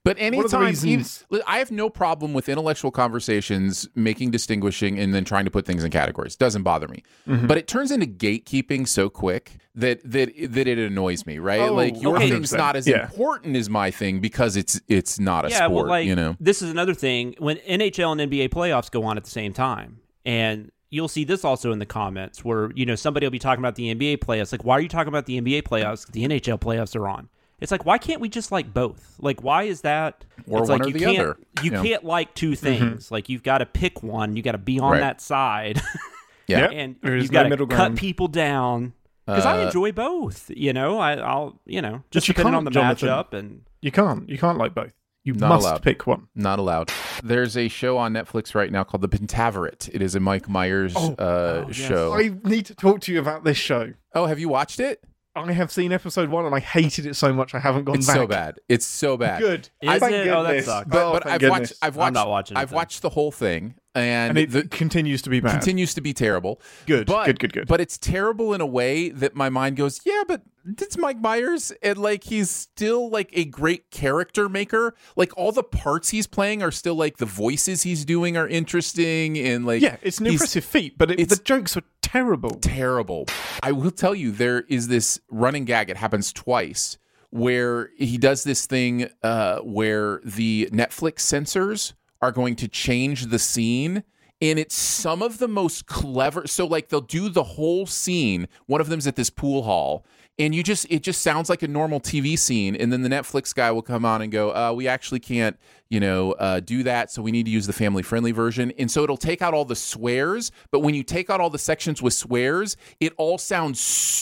But anytime, reasons... even, I have no problem with intellectual conversations, making distinguishing, and then trying to put things in categories. Doesn't bother me. Mm-hmm. But it turns into gatekeeping so quick that that that it annoys me. Right? Oh, like your okay. thing's not as yeah. important as my thing because it's it's not a yeah, sport. well, like, you know, this is another thing when N H L and N B A playoffs go on at the same time, and you'll see this also in the comments where you know somebody will be talking about the N B A playoffs. Like, why are you talking about the N B A playoffs? The N H L playoffs are on. It's like, why can't we just like both? Like, why is that? Or it's one like or you the can't, other. You Yeah. can't like two things. Mm-hmm. Like, you've got to pick one. You got to be on Right. that side. Yeah. Yep. And There is you've got no to middle cut ground. people down. Because I Uh, enjoy both. You know, I, I'll, you know, just you depending can't, on the Jonathan. matchup. And You can't. You can't like both. You Not must allowed. pick one. Not allowed. There's a show on Netflix right now called The Pentaverate. It is a Mike Myers Oh. uh, Oh, yes. show. I need to talk to you about this show. Oh, have you watched it? I have seen episode one and I hated it so much I haven't gone It's back. so bad. It's so bad. Good. Is Thank it? Oh, that goodness. sucks. But, Oh, but thank I've goodness. watched. I've I'm watched. not watching it I've then. watched the whole thing, and, And it the, continues to be bad. continues to be terrible. Good, But, good, good, good. But it's terrible in a way that my mind goes, yeah, but it's Mike Myers, and like he's still like a great character maker. Like all the parts he's playing are still like the voices he's doing are interesting, and like Yeah, it's an he's impressive feat, but it, it's- the jokes were terrible. terrible. I will tell you, there is this running gag. It happens twice where he does this thing uh, where the Netflix censors are going to change the scene. And it's some of the most clever. So like they'll do the whole scene. One of them's at this pool hall. And you just, it just sounds like a normal T V scene. And then the Netflix guy will come on and go, uh, we actually can't, you know, uh, do that. So we need to use the family friendly version. And so it'll take out all the swears. But when you take out all the sections with swears, it all sounds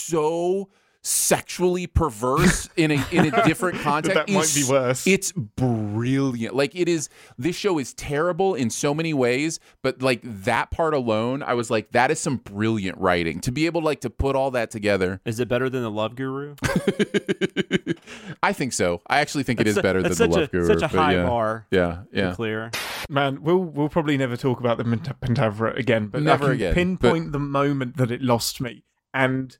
so sexually perverse in a in a different context. That might It's- be worse. It's brilliant. Like it is. This show is terrible in so many ways, but like that part alone, I was like, that is some brilliant writing to be able to like to put all that together. is it better than the Love Guru? I think so. I actually think it That's is a- better than that's the such Love a, Guru. Such a but high yeah. bar. Yeah, To yeah. be clear. Man, we'll we'll probably never talk about the Pent- Pentaverate again, but Never I can again, pinpoint the moment that it lost me. And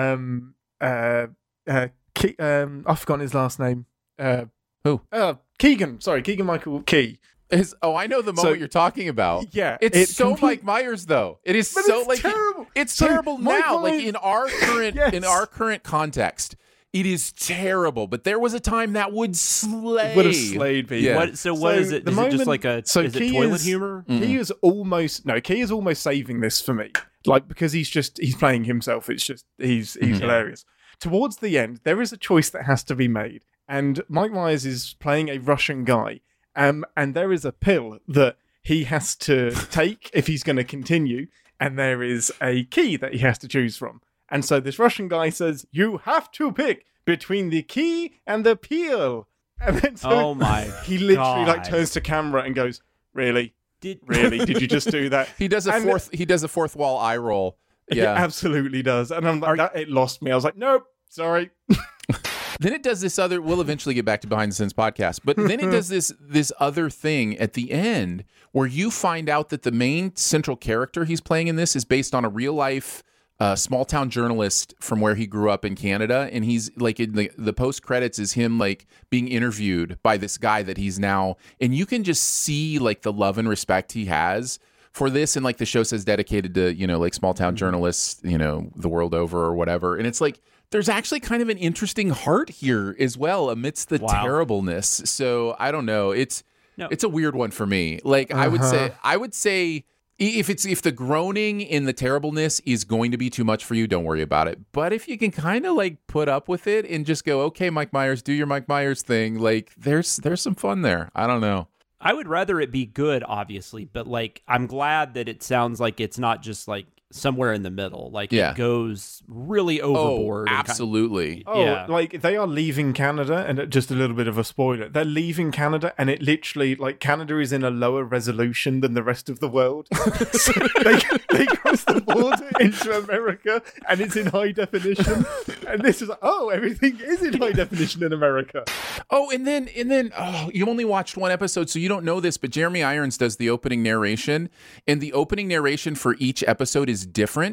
um uh uh Ke- um I've forgotten his last name. Uh Who? Uh Keegan. Sorry, Keegan Michael Key. Is, oh, I know the moment So- you're talking about. Yeah, It's it so complete- Mike Myers though. It is But so it's like terrible. It's So, terrible Mike now. Like Myers- in our current Yes. in our current context, it is terrible. But there was a time that would slay. Would have slayed me. Yeah. What? So what So is it? the Is it just moment- like a? so is it Key toilet is- humor? Key is almost no. Key is almost saving this for me, like because he's just he's playing himself. It's just he's he's hilarious. Towards the end, there is a choice that has to be made, and Mike Myers is playing a Russian guy, um, and there is a pill that he has to take if he's going to continue, and there is a key that he has to choose from, and so this Russian guy says, "You have to pick between the key and the pill." And then so Oh my he literally like God. turns to camera and goes, "Really? Did Really? Did you just do that?" He does a And- fourth. He does a fourth wall eye roll. He Yeah. absolutely does. And I'm like, that, it lost me. I was like, nope, sorry. Then it does this other. We'll eventually get back to Behind the Scenes podcast, but then it does this this other thing at the end where you find out that the main central character he's playing in this is based on a real life uh, small town journalist from where he grew up in Canada, and he's like in the the post credits is him like being interviewed by this guy that he's now, and you can just see like the love and respect he has for this, and like the show says dedicated to, you know, like small town journalists, you know, the world over or whatever, and it's like there's actually kind of an interesting heart here as well amidst the Wow. terribleness. So I don't know. It's No. it's a weird one for me. Like I would say I would say if it's if the groaning and the terribleness is going to be too much for you, don't worry about it. But if you can kind of like put up with it and just go, okay, Mike Myers, do your Mike Myers thing, like there's there's some fun there. I don't know. I would rather it be good, obviously, but like I'm glad that it sounds like it's not just like somewhere in the middle. Like Yeah. it goes really overboard. Oh, and kind- absolutely. Oh, Yeah. like they are leaving Canada, and it- just a little bit of a spoiler. They're leaving Canada, and it literally, like, Canada is in a lower resolution than the rest of the world. So they, they cross the border into America, and it's in high definition. And this is, like, oh, everything is in high definition in America. Oh, and then and then oh, you only watched one episode, so you don't know this, but Jeremy Irons does the opening narration, and the opening narration for each episode is different.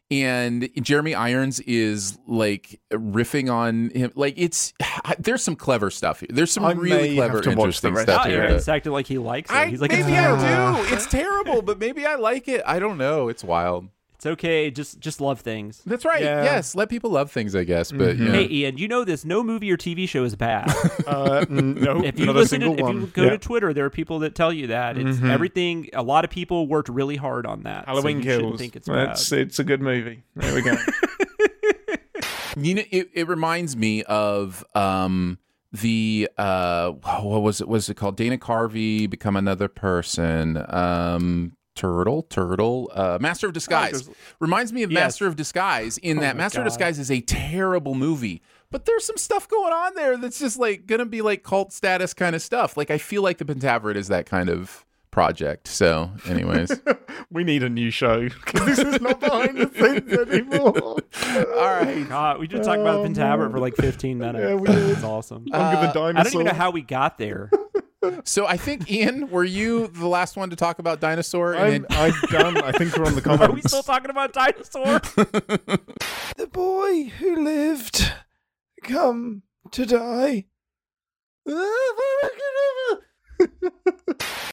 and Jeremy Irons is like riffing on him. Like it's there's some clever stuff here. There's some I really clever, interesting stuff here. Aaron's acting like he likes it. I, He's like, maybe it's I do. It's terrible, but maybe I like it. I don't know. It's wild. It's okay. Just just love things. That's right. Yeah. Yes, let people love things, I guess. But Mm-hmm. yeah. Hey, Ian, you know this. No movie or T V show is bad. Uh, no, if you not a listen to, single if one. you go Yeah. to Twitter, there are people that tell you that it's Mhm. everything. A lot of people worked really hard on that. Halloween so you shouldn't Kills. think it's That's, bad. it's a good movie. There we go. You know, it, it reminds me of um, the uh, what was it? What was it called? Dana Carvey Become Another Person. Um, Turtle, Turtle, uh, Master of Disguise. Oh, reminds me of yes. Master of Disguise. In Oh that, my Master God. of Disguise is a terrible movie, but there's some stuff going on there that's just like gonna be like cult status kind of stuff. Like I feel like the Pentaveret is that kind of project. So, anyways, we need a new show because this is not behind the scenes anymore. all right. God, we just talked about Oh, Pentaveret for like fifteen minutes. Yeah, we did. It's awesome. Longer than I dinosaur. don't even know how we got there. So I think Ian, were you the last one to talk about dinosaur? I'm, I'm done. I think we're on the comments. Are we still talking about dinosaur? The boy who lived come to die.